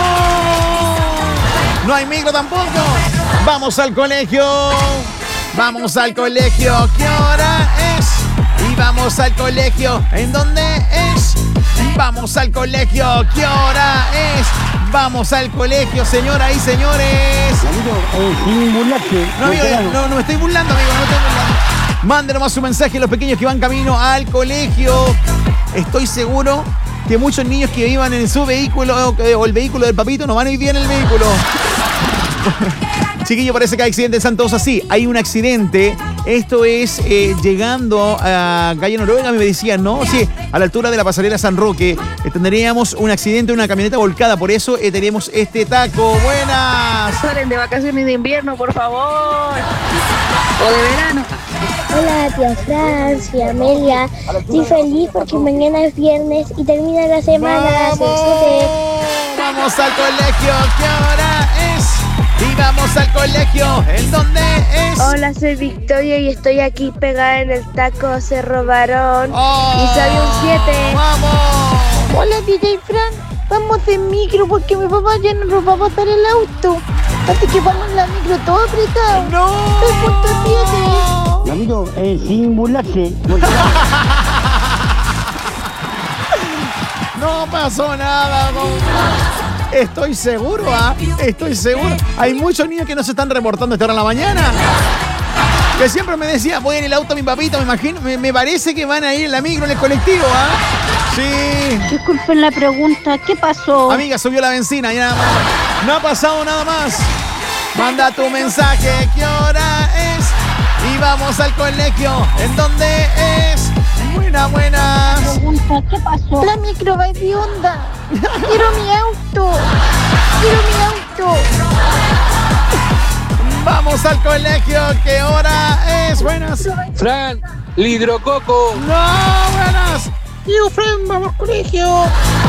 No hay micro tampoco. Vamos al colegio. Vamos al colegio. ¿Qué hora es? Y vamos al colegio. ¿En dónde es? Vamos al colegio. ¿Qué hora es? Vamos al colegio, señoras y señores. Sin burlarse. No, amigo, no, no me estoy burlando, amigo, no me estoy burlando. Manden nomás su mensaje a los pequeños que van camino al colegio. Estoy seguro que muchos niños que iban en su vehículo o el vehículo del papito no van a ir bien en el vehículo. Chiquillo, parece que hay accidente en Santosa. Sí, hay un accidente. Esto es eh, llegando a Calle Noruega, me decían, ¿no? Sí, a la altura de la pasarela San Roque. Eh, tendríamos un accidente, una camioneta volcada. Por eso eh, tenemos este taco. ¡Buenas! Salen de vacaciones de invierno, por favor. O de verano. Hola, tía Francia, Amelia. Estoy feliz porque mañana es viernes y termina la semana. ¡Vamos! Vamos al colegio. ¿Qué hora es? Y vamos al colegio. ¿En dónde es? Hola, soy Victoria y estoy aquí pegada en el taco Cerro Barón. Oh, y soy un siete. ¡Vamos! Hola, D J Fran. Vamos en micro porque mi papá ya no nos va a botar el auto. Así que vamos en la micro todo apretado. ¡No! Soy punto siete. Amigo, eh, sin burlarse. No pasó nada, compadre. Estoy seguro, ¿ah? ¿eh? Estoy seguro. Hay muchos niños que no se están reportando a esta hora de la mañana. Que siempre me decía, voy en el auto a mi papito, me imagino, me, me parece que van a ir en la micro, en el colectivo, ¿ah? ¿eh? Sí. Disculpen la pregunta, ¿qué pasó? Amiga, subió la benzina y nada más. No ha pasado nada más. Manda tu mensaje, ¿qué hora es? Y vamos al colegio, ¿en dónde es? Buena, buena. ¿Qué pasó? La micro va de onda. Quiero mi auto. Quiero mi auto. Vamos al colegio, ¿qué hora es? Buenas. Fran, el hidrococo. No, buenas. Tío Fran, vamos al colegio.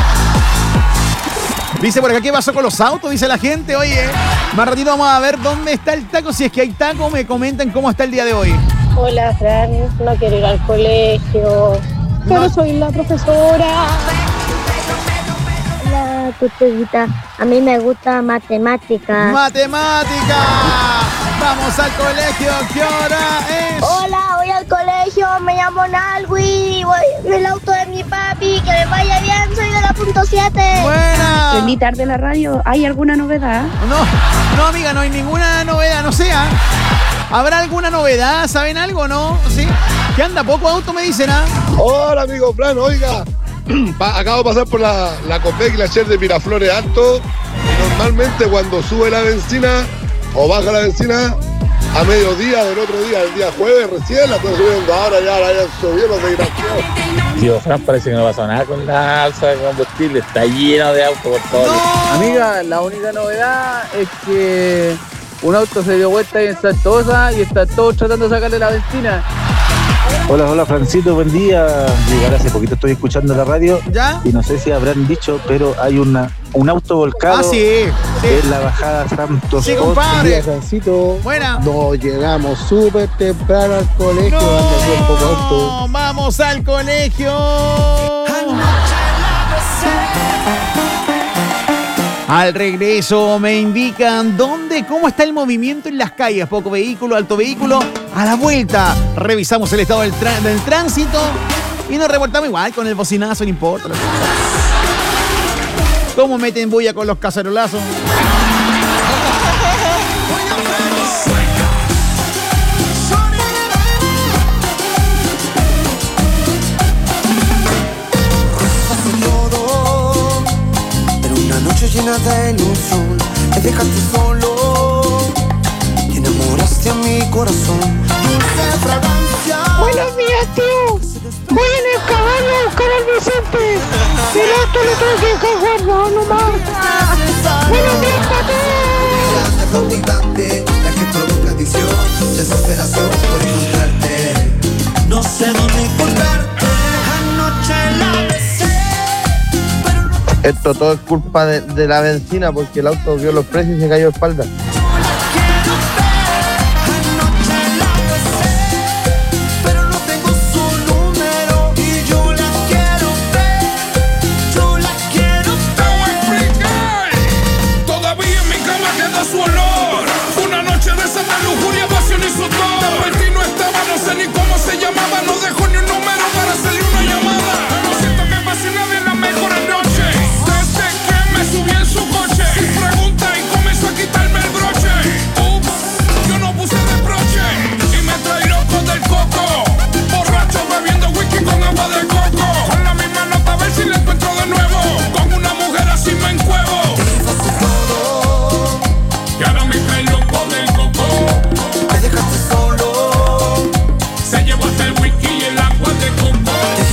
Dice por acá, ¿qué pasó con los autos? Dice la gente, oye. Más ratito vamos a ver dónde está el taco. Si es que hay taco, me comentan cómo está el día de hoy. Hola, Fran, no quiero ir al colegio. Pero No. soy la profesora. Hola, tutita. A mí me gusta matemáticas. ¡Matemática! Vamos al colegio, ¿qué hora es? Hola, voy al colegio, me llamo Nalwi, voy en el auto de mi papi, que me vaya bien, soy de la punto siete. ¡Buena! Prendí tarde la radio, ¿hay alguna novedad? No, no, amiga, no hay ninguna novedad, no sea. ¿Habrá alguna novedad? ¿Saben algo, no? ¿Sí? ¿Qué anda? ¿Poco auto me dicen, ah? Hola, amigo Plan, oiga. Pa- acabo de pasar por la, la Copec y la Cher de Miraflores Alto. Y normalmente cuando sube la benzina o baja la benzina, a mediodía del otro día, el día jueves recién, la estoy subiendo ahora, ya la hayan subido los desgraciados. Tío Fran, parece que no pasó nada con la alza de combustible, está lleno de autos por todos lados. Amiga, la única novedad es que un auto se dio vuelta ahí en Santosa y están todos tratando de sacarle la benzina. Hola, hola Francito, buen día. Llegar hace poquito estoy escuchando la radio. ¿Ya? Y no sé si habrán dicho, pero hay una un auto volcado. Ah, sí, sí. En la bajada Santos. Sí, compadre. Buen día, Francito. Buena. Nos llegamos súper temprano al colegio. anda aquí un poco auto. No, vamos al colegio. Al regreso me indican dónde, cómo está el movimiento en las calles. Poco vehículo, alto vehículo. A la vuelta revisamos el estado del, tra- del tránsito y nos reportamos igual con el bocinazo, no importa. ¿Cómo meten bulla con los cacerolazos? Pero una noche llena de ilusión, me dejaste solo y enamoraste a mi corazón. Dulce fragancia. Buenos días, tío. Voy en el caballo a buscar al Vicente. El auto lo tengo que dejar guardado nomás. Buenos días para todos. Cautivante, la que provoca adicción, desesperación por encontrarte. No sé dónde encontrarte. Anoche la besé. Esto todo es culpa de, de la benzina porque el auto vio los precios y se cayó de espalda. Pero no tengo su número y yo la quiero ver. Yo la quiero ver. Todavía en mi cama queda su olor. Una noche de santa lujuria, pasión y sudor. Despertí no estaba, no sé ni cómo se llamaba. No dejó ni un número para hacerle una llamada. Pero siento que pasé una de las mejores noches. Desde que me subí en su coche, sin pregunta y comenzó a quitarme el broche. Ups, yo no puse reproche y me traí loco del coco. Borracho bebiendo whisky con agua de coco. Con la misma nota a ver si la encuentro de nuevo. Con una mujer así me encuevo. Y ahora me trae loco del coco. Me dejaste solo. Se llevó hasta el whisky y el agua de coco.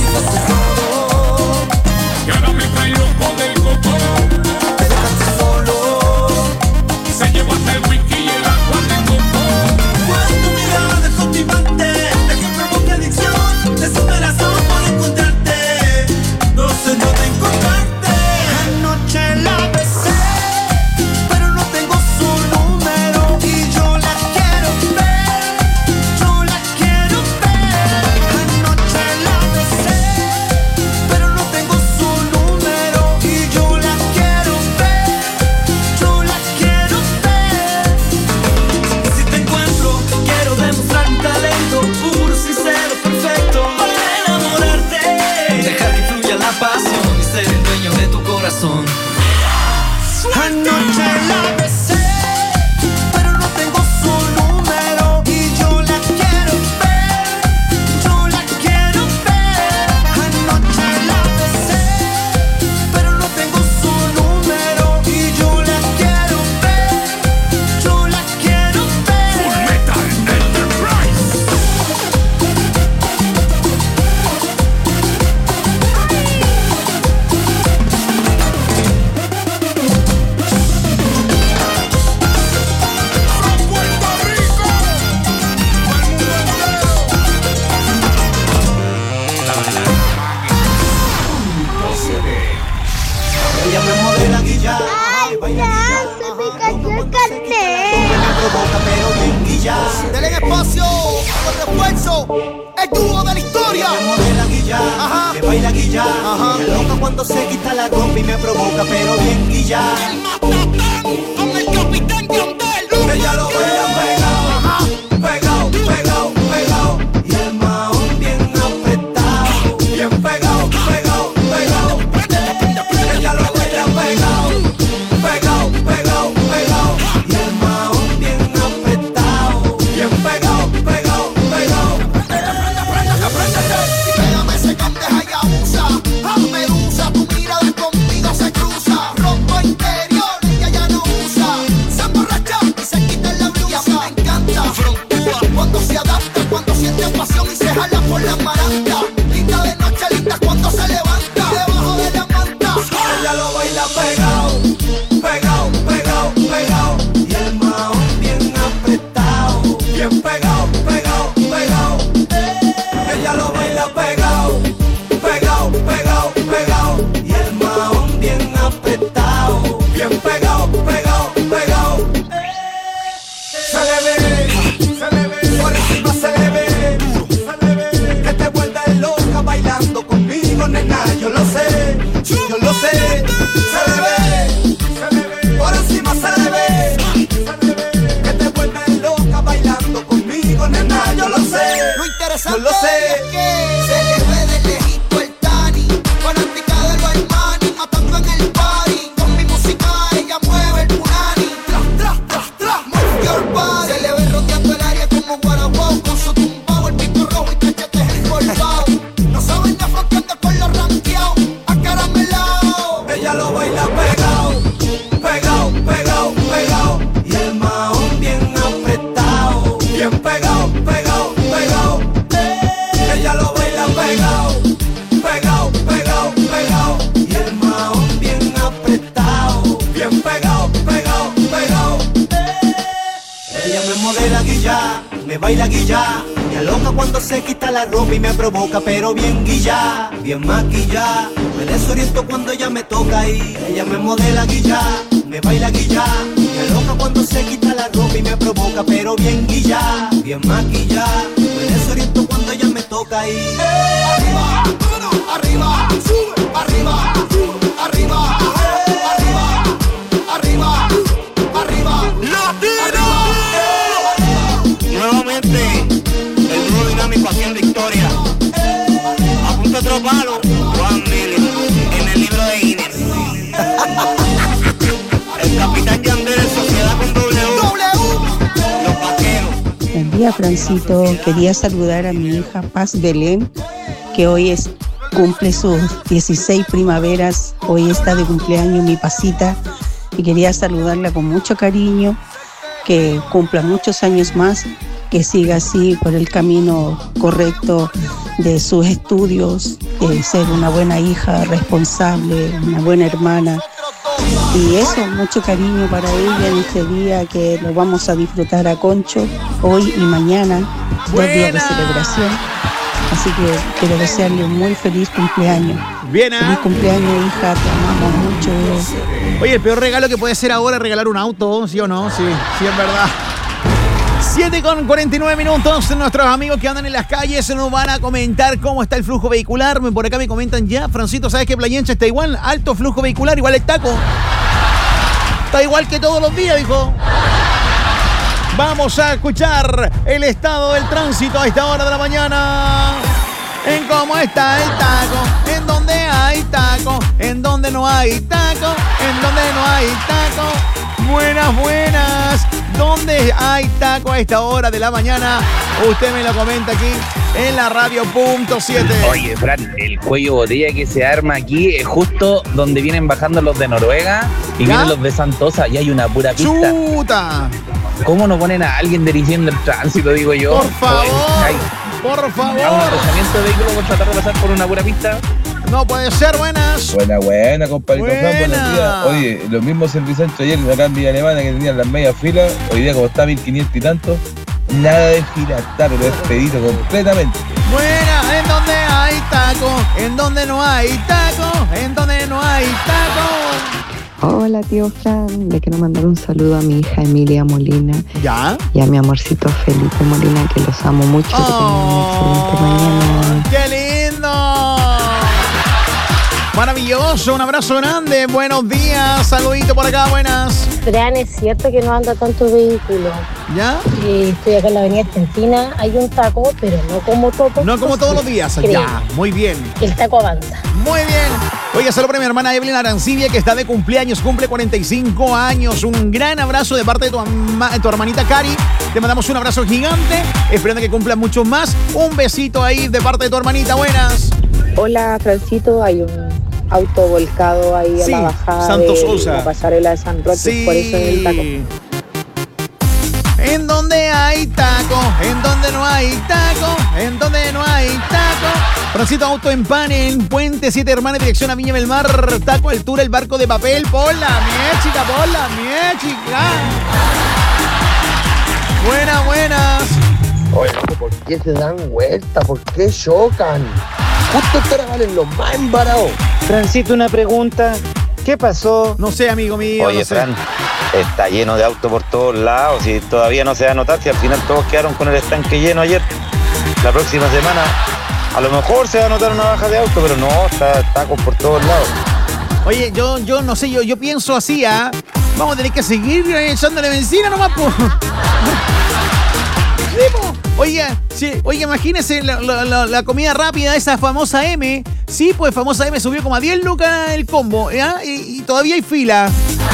Y ahora me trae loco del coco. Me dejaste solo. Se llevó hasta el whisky y el agua de coco. Pues tu mirada es cautivante, la que provoca adicción, desesperación por encontrarte. No sé dónde encontrarte. Anoche la besé, pero no tengo su número y yo la quiero ver. Yo la quiero ver. Anoche la besé, pero no tengo su número y yo la quiero ver. Yo la quiero ver. Y si te encuentro, quiero demostrar un talento puro, sincero, perfecto para enamorarte. Dejar que fluya la pasión y ser el dueño de tu corazón. Anoche la besé, pero no tengo su número y yo la quiero ver. Yo la quiero ver. Anoche la besé, pero no tengo su número y yo la quiero ver. Yo la quiero ver. Full Metal Enterprise. baila guilla. Me loca cuando se quita la ropa y me provoca, pero bien guilla. Con el capitán Yandel. Ella lo baila pegado, pegado, pegado, pegado. Y el mahón bien apretado, bien pegado, pegado, pegado. Ella lo baila pegado, pegado, pegado, pegado. Y el mahón bien apretado, bien pegado, pegado, pegado. Y pégame ese que antes ella usa. A medusa, tu mirada conmigo se cruza. Rompo interior, ella ya no usa. Se emborracha y se quita la blusa. Y a mí me encanta. Frontúa cuando se adapta, cuando siente pasión y se jala por la maranta. Linda de noche, linda cuando se levanta. Debajo de la manta. Ella lo baila pegado, pegado, pegado, pegado. Y el mahón bien apretado, bien pegado, pegado, pegado. Ella lo baila pegado, pegado, pegado, pegado. Y el mahón bien apretado, bien pegado, pegado, pegado. Se le ve, se le ve, por encima se le ve, se le ve. Que te vuelve loca bailando conmigo, nena, yo lo sé, yo lo sé. Se le ve, se le ve, por encima se le ve, se le ve. Que te vuelve loca bailando conmigo, nena, yo lo sé, Lo interesante yo lo sé. es que se le ve de lejito el Tani, fanática de los Armani, matando en el party. Con mi música ella mueve el punani. Tras, tras, tras, tras, move your body. Se le ve rodeando el área como Guaraguao, con su tumbao, el pico rojo y cachetes encorvados. No saben de fronteando con los ranqueados, acaramelao. Ella lo baila pegado, pegado, pegado, pegado. Y el mahón bien apretado, bien pegado, pegado, pegado. Ella lo baila pegado, pegado, pegado, pegado. Y el mahón bien apretado, bien pegado, pegado, pegado. Ella me modela guilla, me baila guilla. Me aloca cuando se quita la ropa y me provoca, pero bien guilla, bien maquilla. Me desoriento cuando ella me toca y ella me modela guilla, me baila guilla. Me aloca cuando se quita la ropa y me provoca, pero bien guilla, bien maquilla. Me desoriento cuando ella me toca y Arriba, arriba, sube, arriba, arriba, arriba, arriba, arriba, latino. nuevamente el dúo dinámico haciendo historia. Apunta otro palo, Juan Miller, en el libro de Guinness. El capitán Yandel en sociedad con W. Los vaqueros. Buen día, Francito. Quería saludar a mi hija Paz Belén, que hoy es, cumple sus dieciséis primaveras. Hoy está de cumpleaños mi Pasita y quería saludarla con mucho cariño, que cumpla muchos años más, que siga así por el camino correcto de sus estudios, de ser una buena hija, responsable, una buena hermana. Y eso, mucho cariño para ella en este día que lo vamos a disfrutar a Concho, hoy y mañana, dos días de celebración. Así que quiero desearle un muy feliz cumpleaños. Bien, ¿eh? Feliz cumpleaños, hija, te amamos mucho. Oye, el peor regalo que puede ser ahora es regalar un auto, ¿sí o no? Sí, sí, es verdad. siete con cuarenta y nueve minutos. Nuestros amigos que andan en las calles nos van a comentar cómo está el flujo vehicular. Por acá me comentan ya, Francito, ¿sabes que Playencha está igual? Alto flujo vehicular, igual el taco. Está igual que todos los días, dijo. Vamos a escuchar el estado del tránsito a esta hora de la mañana. En cómo está el taco, en donde hay taco, en donde no hay taco, en donde no hay taco. Buenas, buenas. ¿Dónde hay taco a esta hora de la mañana? Usted me lo comenta aquí en la radio punto siete. Oye, Fran, el cuello botella que se arma aquí es justo donde vienen bajando los de Noruega y ¿Ya? vienen los de Santosa y hay una pura pista. ¡Chuta! ¿Cómo no ponen a alguien dirigiendo el tránsito, digo yo? Por favor, Ay, por favor. ¿a un atropellamiento de vehículo por tratar de pasar por una pura pista? No puede ser, buenas. Buena, buena, compadrito Fran, buenos Buena. días. Oye, los mismos Servisancho ayer acá en Villa Alemana que tenían las medias filas, hoy día como está mil quinientos y tanto, nada de fila, está pero despedido completamente. Buena, en donde hay taco, en donde no hay taco, en donde no hay taco. Hola, tío Fran. Le quiero mandar un saludo a mi hija Emilia Molina. ¿Ya? Y a mi amorcito Felipe Molina, que los amo mucho. Que tengan una excelente mañana. ¡Qué lindo! Maravilloso, un abrazo grande. Buenos días, saludito por acá, buenas. Fran, es cierto que no anda tanto vehículo. ¿Ya? Eh, estoy acá en la avenida Argentina, hay un taco, pero no como todos. No como todos los días. Creo. Ya, muy bien. El taco avanza. Muy bien. Oiga, saludo para mi hermana Evelyn Arancibia, que está de cumpleaños, cumple cuarenta y cinco años. Un gran abrazo de parte de tu, ama, de tu hermanita Cari. Te mandamos un abrazo gigante, esperando que cumplan muchos más. Un besito ahí de parte de tu hermanita, buenas. Hola, Francito, hay un auto volcado ahí Sí, a la bajada Santos de Osa. la pasarela de San Roque, Sí. por eso es el taco. En donde hay taco, en donde no hay taco, en donde no hay taco. Francito Auto Empane en Puente Siete Hermanas, dirección a Viña del Mar. Taco altura, el barco de papel. Pola, mi chica, pola, mi chica. Buenas, buenas. Oye, ¿por qué se dan vuelta? ¿Por qué chocan? Justo estará valen los más embarados. Francito, una pregunta. ¿Qué pasó? No sé, amigo mío. Oye, no sé. Fran, está lleno de autos por todos lados y todavía no se va a notar si al final todos quedaron con el estanque lleno ayer. La próxima semana a lo mejor se va a notar una baja de auto, pero no, está tacos por todos lados. Oye, yo, yo no sé, yo, yo pienso así, ¿ah? Vamos a tener que seguir echándole benzina nomás, po. Sí, po. Oye, sí, oye, imagínese la, la, la, la comida rápida, esa famosa M. Sí, pues famosa M subió como a diez lucas el combo, ¿ya? Y, y todavía hay fila.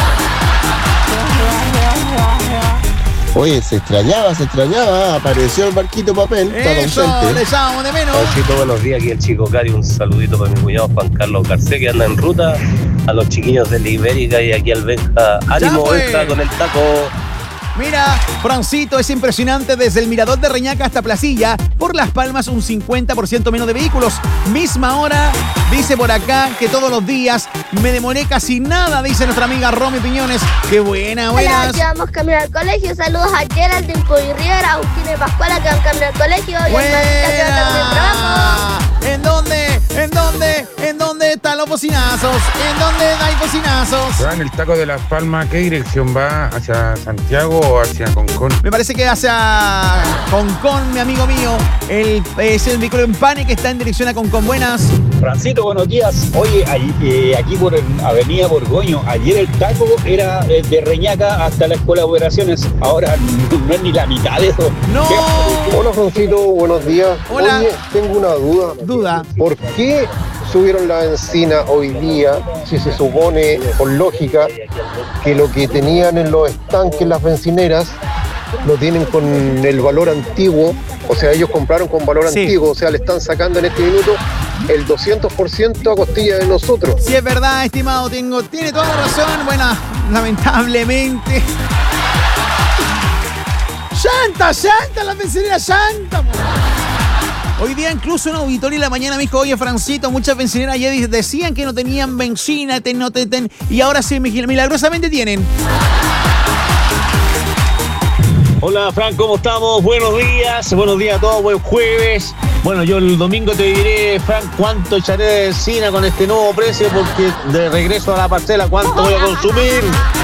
Oye, se extrañaba, se extrañaba. Apareció el barquito papel. Estaba Eso, ausente. le echábamos de menos. Pancito, buenos días, aquí el chico Cari, un saludito para mi cuñado Juan Carlos Garcés, que anda en ruta, a los chiquillos de la Ibérica y aquí al Benja. ¡Ánimo, pues. Benja, con el taco! Mira, Francito, es impresionante desde el Mirador de Reñaca hasta Placilla. Por Las Palmas, un cincuenta por ciento menos de vehículos. Misma hora, dice por acá que todos los días me demoré casi nada, dice nuestra amiga Romy Piñones. ¡Qué buena, buenas! Hola, ya vamos camino al colegio. Saludos a Gerald, Tempo y Rivera, Agustín y Pascuala que van camino al colegio. Y a Francisca que va camino al trabajo. ¿En dónde? ¿En dónde? ¿En dónde están los bocinazos? ¿En dónde hay bocinazos? Fran, el taco de Las Palmas, ¿qué dirección va? ¿Hacia Santiago o hacia Concón? Me parece que hacia Concón, mi amigo mío. El, es el vehículo Empane que está en dirección a Concón. Buenas. Francito, buenos días. Oye, ahí, eh, aquí por Avenida Borgoño, ayer el taco era eh, de Reñaca hasta la Escuela de Operaciones. Ahora no, no es ni la mitad de eso. ¡No! Hola, Francito, buenos días. Hola. Oye, tengo una duda. Duda. ¿Por qué subieron la benzina hoy día si se supone, con lógica, que lo que tenían en los estanques las bencineras lo tienen con el valor antiguo? O sea, ellos compraron con valor Sí. antiguo, o sea, le están sacando en este minuto el doscientos por ciento a costilla de nosotros. Sí, es verdad, estimado. Tengo, tiene toda la razón. Bueno, lamentablemente. ¡Llanta, llanta! ¡La bencinera llanta! Hoy día incluso un auditorio en la mañana me dijo, oye, Francito, muchas bencineras ayer decían que no tenían benzina, ten, no te, ten, y ahora sí, milagrosamente tienen. Hola, Fran, ¿cómo estamos? Buenos días, buenos días a todos, buen jueves. Bueno, yo el domingo te diré, Fran, cuánto echaré de benzina con este nuevo precio, porque de regreso a la parcela, cuánto voy a consumir.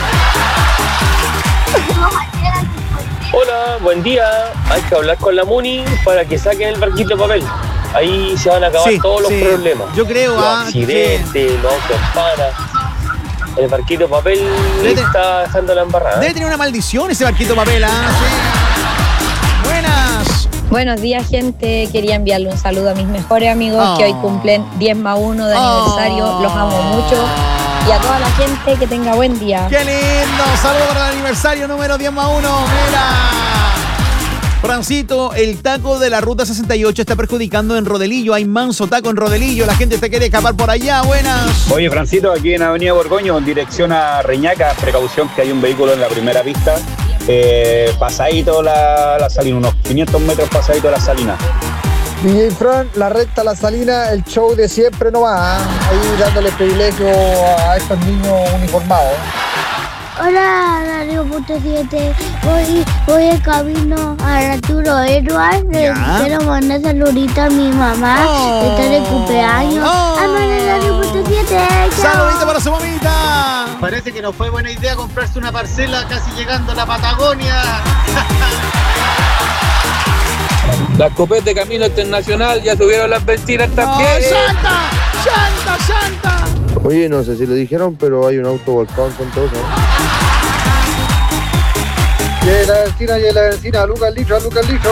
Hola, buen día. Hay que hablar con la Muni para que saquen el barquito de papel. Ahí se van a acabar Sí, todos los sí. problemas. Yo creo, Los ah, accidentes, los autos para. El barquito de papel Debe- está dejando la embarrada. Debe tener una maldición ese barquito de papel, ¿ah? Sí. Buenas. Buenos días, gente. Quería enviarle un saludo a mis mejores amigos Oh. que hoy cumplen diez más uno de aniversario. Los amo mucho. Y a toda la gente que tenga buen día. ¡Qué lindo! Saludos para el aniversario número diez más uno. ¡Mira! Francito, el taco de la ruta sesenta y ocho está perjudicando en Rodelillo. Hay manso taco en Rodelillo. La gente se quiere escapar por allá. Buenas. Oye, Francito, aquí en Avenida Borgoño, en dirección a Reñaca, precaución que hay un vehículo en la primera pista, eh, pasadito la, la salina, unos quinientos metros pasadito la salina. D J Fran, la recta, la salina, el show de siempre nomás, ¿eh? Ahí dándole privilegio a estos niños uniformados. Hola, Radio Punto siete. Voy, voy en camino a Arturo Edwards. Le Ya. quiero mandar saludito a mi mamá. Oh. Que está de cumpleaños. Oh. ¡Ama la Radio Punto siete! Saludito para su mamita. Parece que no fue buena idea comprarse una parcela casi llegando a la Patagonia. Las copetas de Camino Internacional ya subieron las bencinas ¡Oh, también. llanta! ¡Llanta, llanta! Oye, no sé si lo dijeron, pero hay un auto volcado en Santa Rosa. Y la vecina, y la vecina, Lucas Litro, Lucas Litro.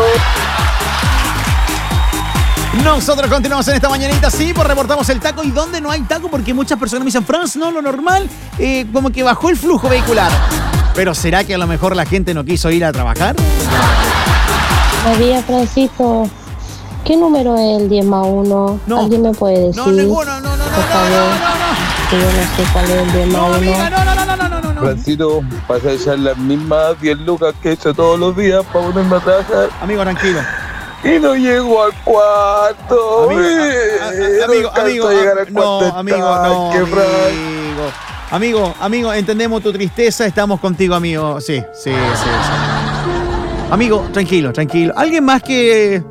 Nosotros continuamos en esta mañanita, sí, pues reportamos el taco. ¿Y dónde no hay taco? Porque muchas personas me dicen, Franz, no, lo normal, eh, como que bajó el flujo vehicular. Pero ¿será que a lo mejor la gente no quiso ir a trabajar? Buenos días, Francisco. ¿Qué número es el diez más uno? No. ¿Alguien me puede decir? No, ninguno, no, no, no, por favor, no, no, no, no. Que yo no sé cuál es el diez más uno. No, amiga, no, no, no, no, no, no, no. Francito, vas a echar las mismas diez lucas que he hecho todos los días para ponerme a trabajar. Amigo, tranquilo. Y no llego al cuarto. Amigo, a, a, amigo, amigo, a, llegar al no, amigo, no, amigo, amigo, amigo, entendemos tu tristeza, estamos contigo, amigo. Sí, sí, sí, sí. Amigo, tranquilo, tranquilo. ¿Alguien más que...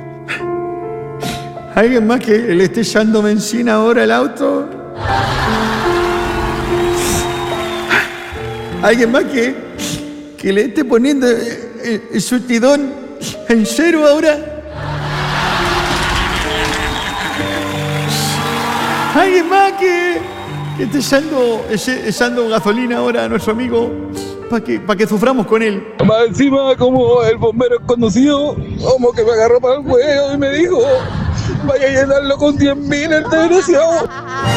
¿Alguien más que le esté echando benzina ahora al auto? ¿Alguien más que, que le esté poniendo el, el surtidón en cero ahora? ¿Alguien más que, que esté echando, echando gasolina ahora a nuestro amigo para que, pa que suframos con él? Más encima, como el bombero es conocido, como que me agarró para el huevo y me dijo: vaya a llenarlo con diez mil el desgraciado.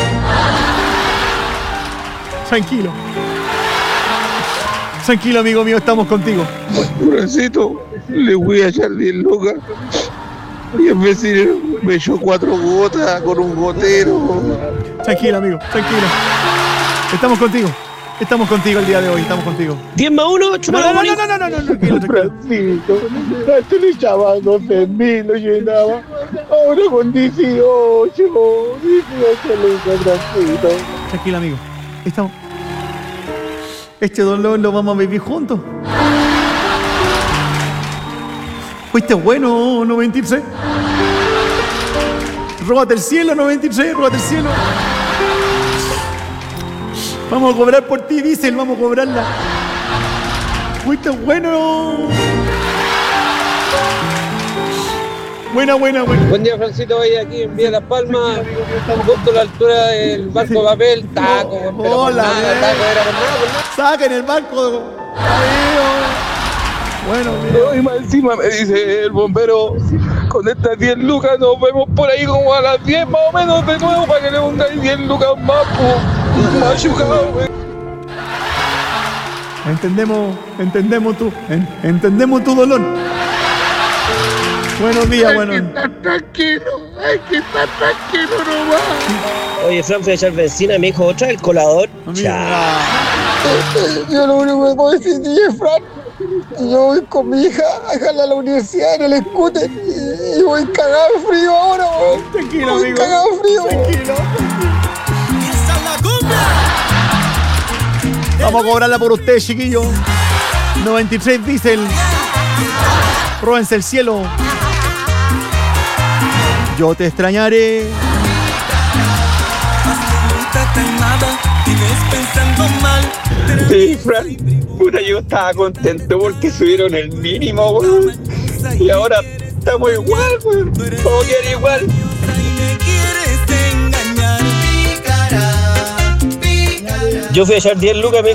Tranquilo. Tranquilo, amigo mío, estamos contigo. Francito, le voy a echar diez lucas. Y el vecino me echó cuatro gotas con un gotero. Tranquilo, amigo, tranquilo. Estamos contigo. Estamos contigo el día de hoy, estamos contigo. diez más uno, chúpalo. No, no, no, no, no, no, no, tranquilo, tranquilo. Francito, antes le echaba doce mil, lo llenaba. Ahora con dieciocho. dieciocho lucas, Francito. Tranquilo, amigo. Estamos... Este dolor lo vamos a vivir juntos. Fuiste bueno, noventa y tres. Róbate el cielo, noventa y tres, róbate el cielo. Vamos a cobrar por ti, Diesel, vamos a cobrarla. Fuiste bueno. Buena, buena, buena. Buen día, Francito, hoy aquí en Vía Las Palmas, justo a la altura del barco de papel, taco, pero hola, por nada, taco, era por nada, por nada. Saquen el barco. Bueno, no, y más encima me dice el bombero: con estas diez lucas nos vemos por ahí como a las diez más o menos de nuevo para que le pongáis diez lucas más, pues, más yucado, güey. Entendemos, entendemos tu, en, entendemos tu dolor. Buenos días, bueno. Hay que estar tranquilo, hay que estar tranquilo nomás. Oye, Fran, fui a echar benzina y me dijo: ¿otra el colador? Ya. Yo lo único que puedo decir es, Fran, yo voy con mi hija a dejarla a la universidad en el scooter y, y voy cagado de frío ahora, weón. Tranquilo, voy amigo. cagado de frío. Tranquilo. Vamos a cobrarla por usted, chiquillo. noventa y tres Diesel. Róbense el cielo. Yo te extrañaré. Sí, Fran, puta, yo estaba contento porque subieron el mínimo, weón. Y ahora estamos igual, weón. Vamos a quedar igual. Yo fui a echar diez lucas, me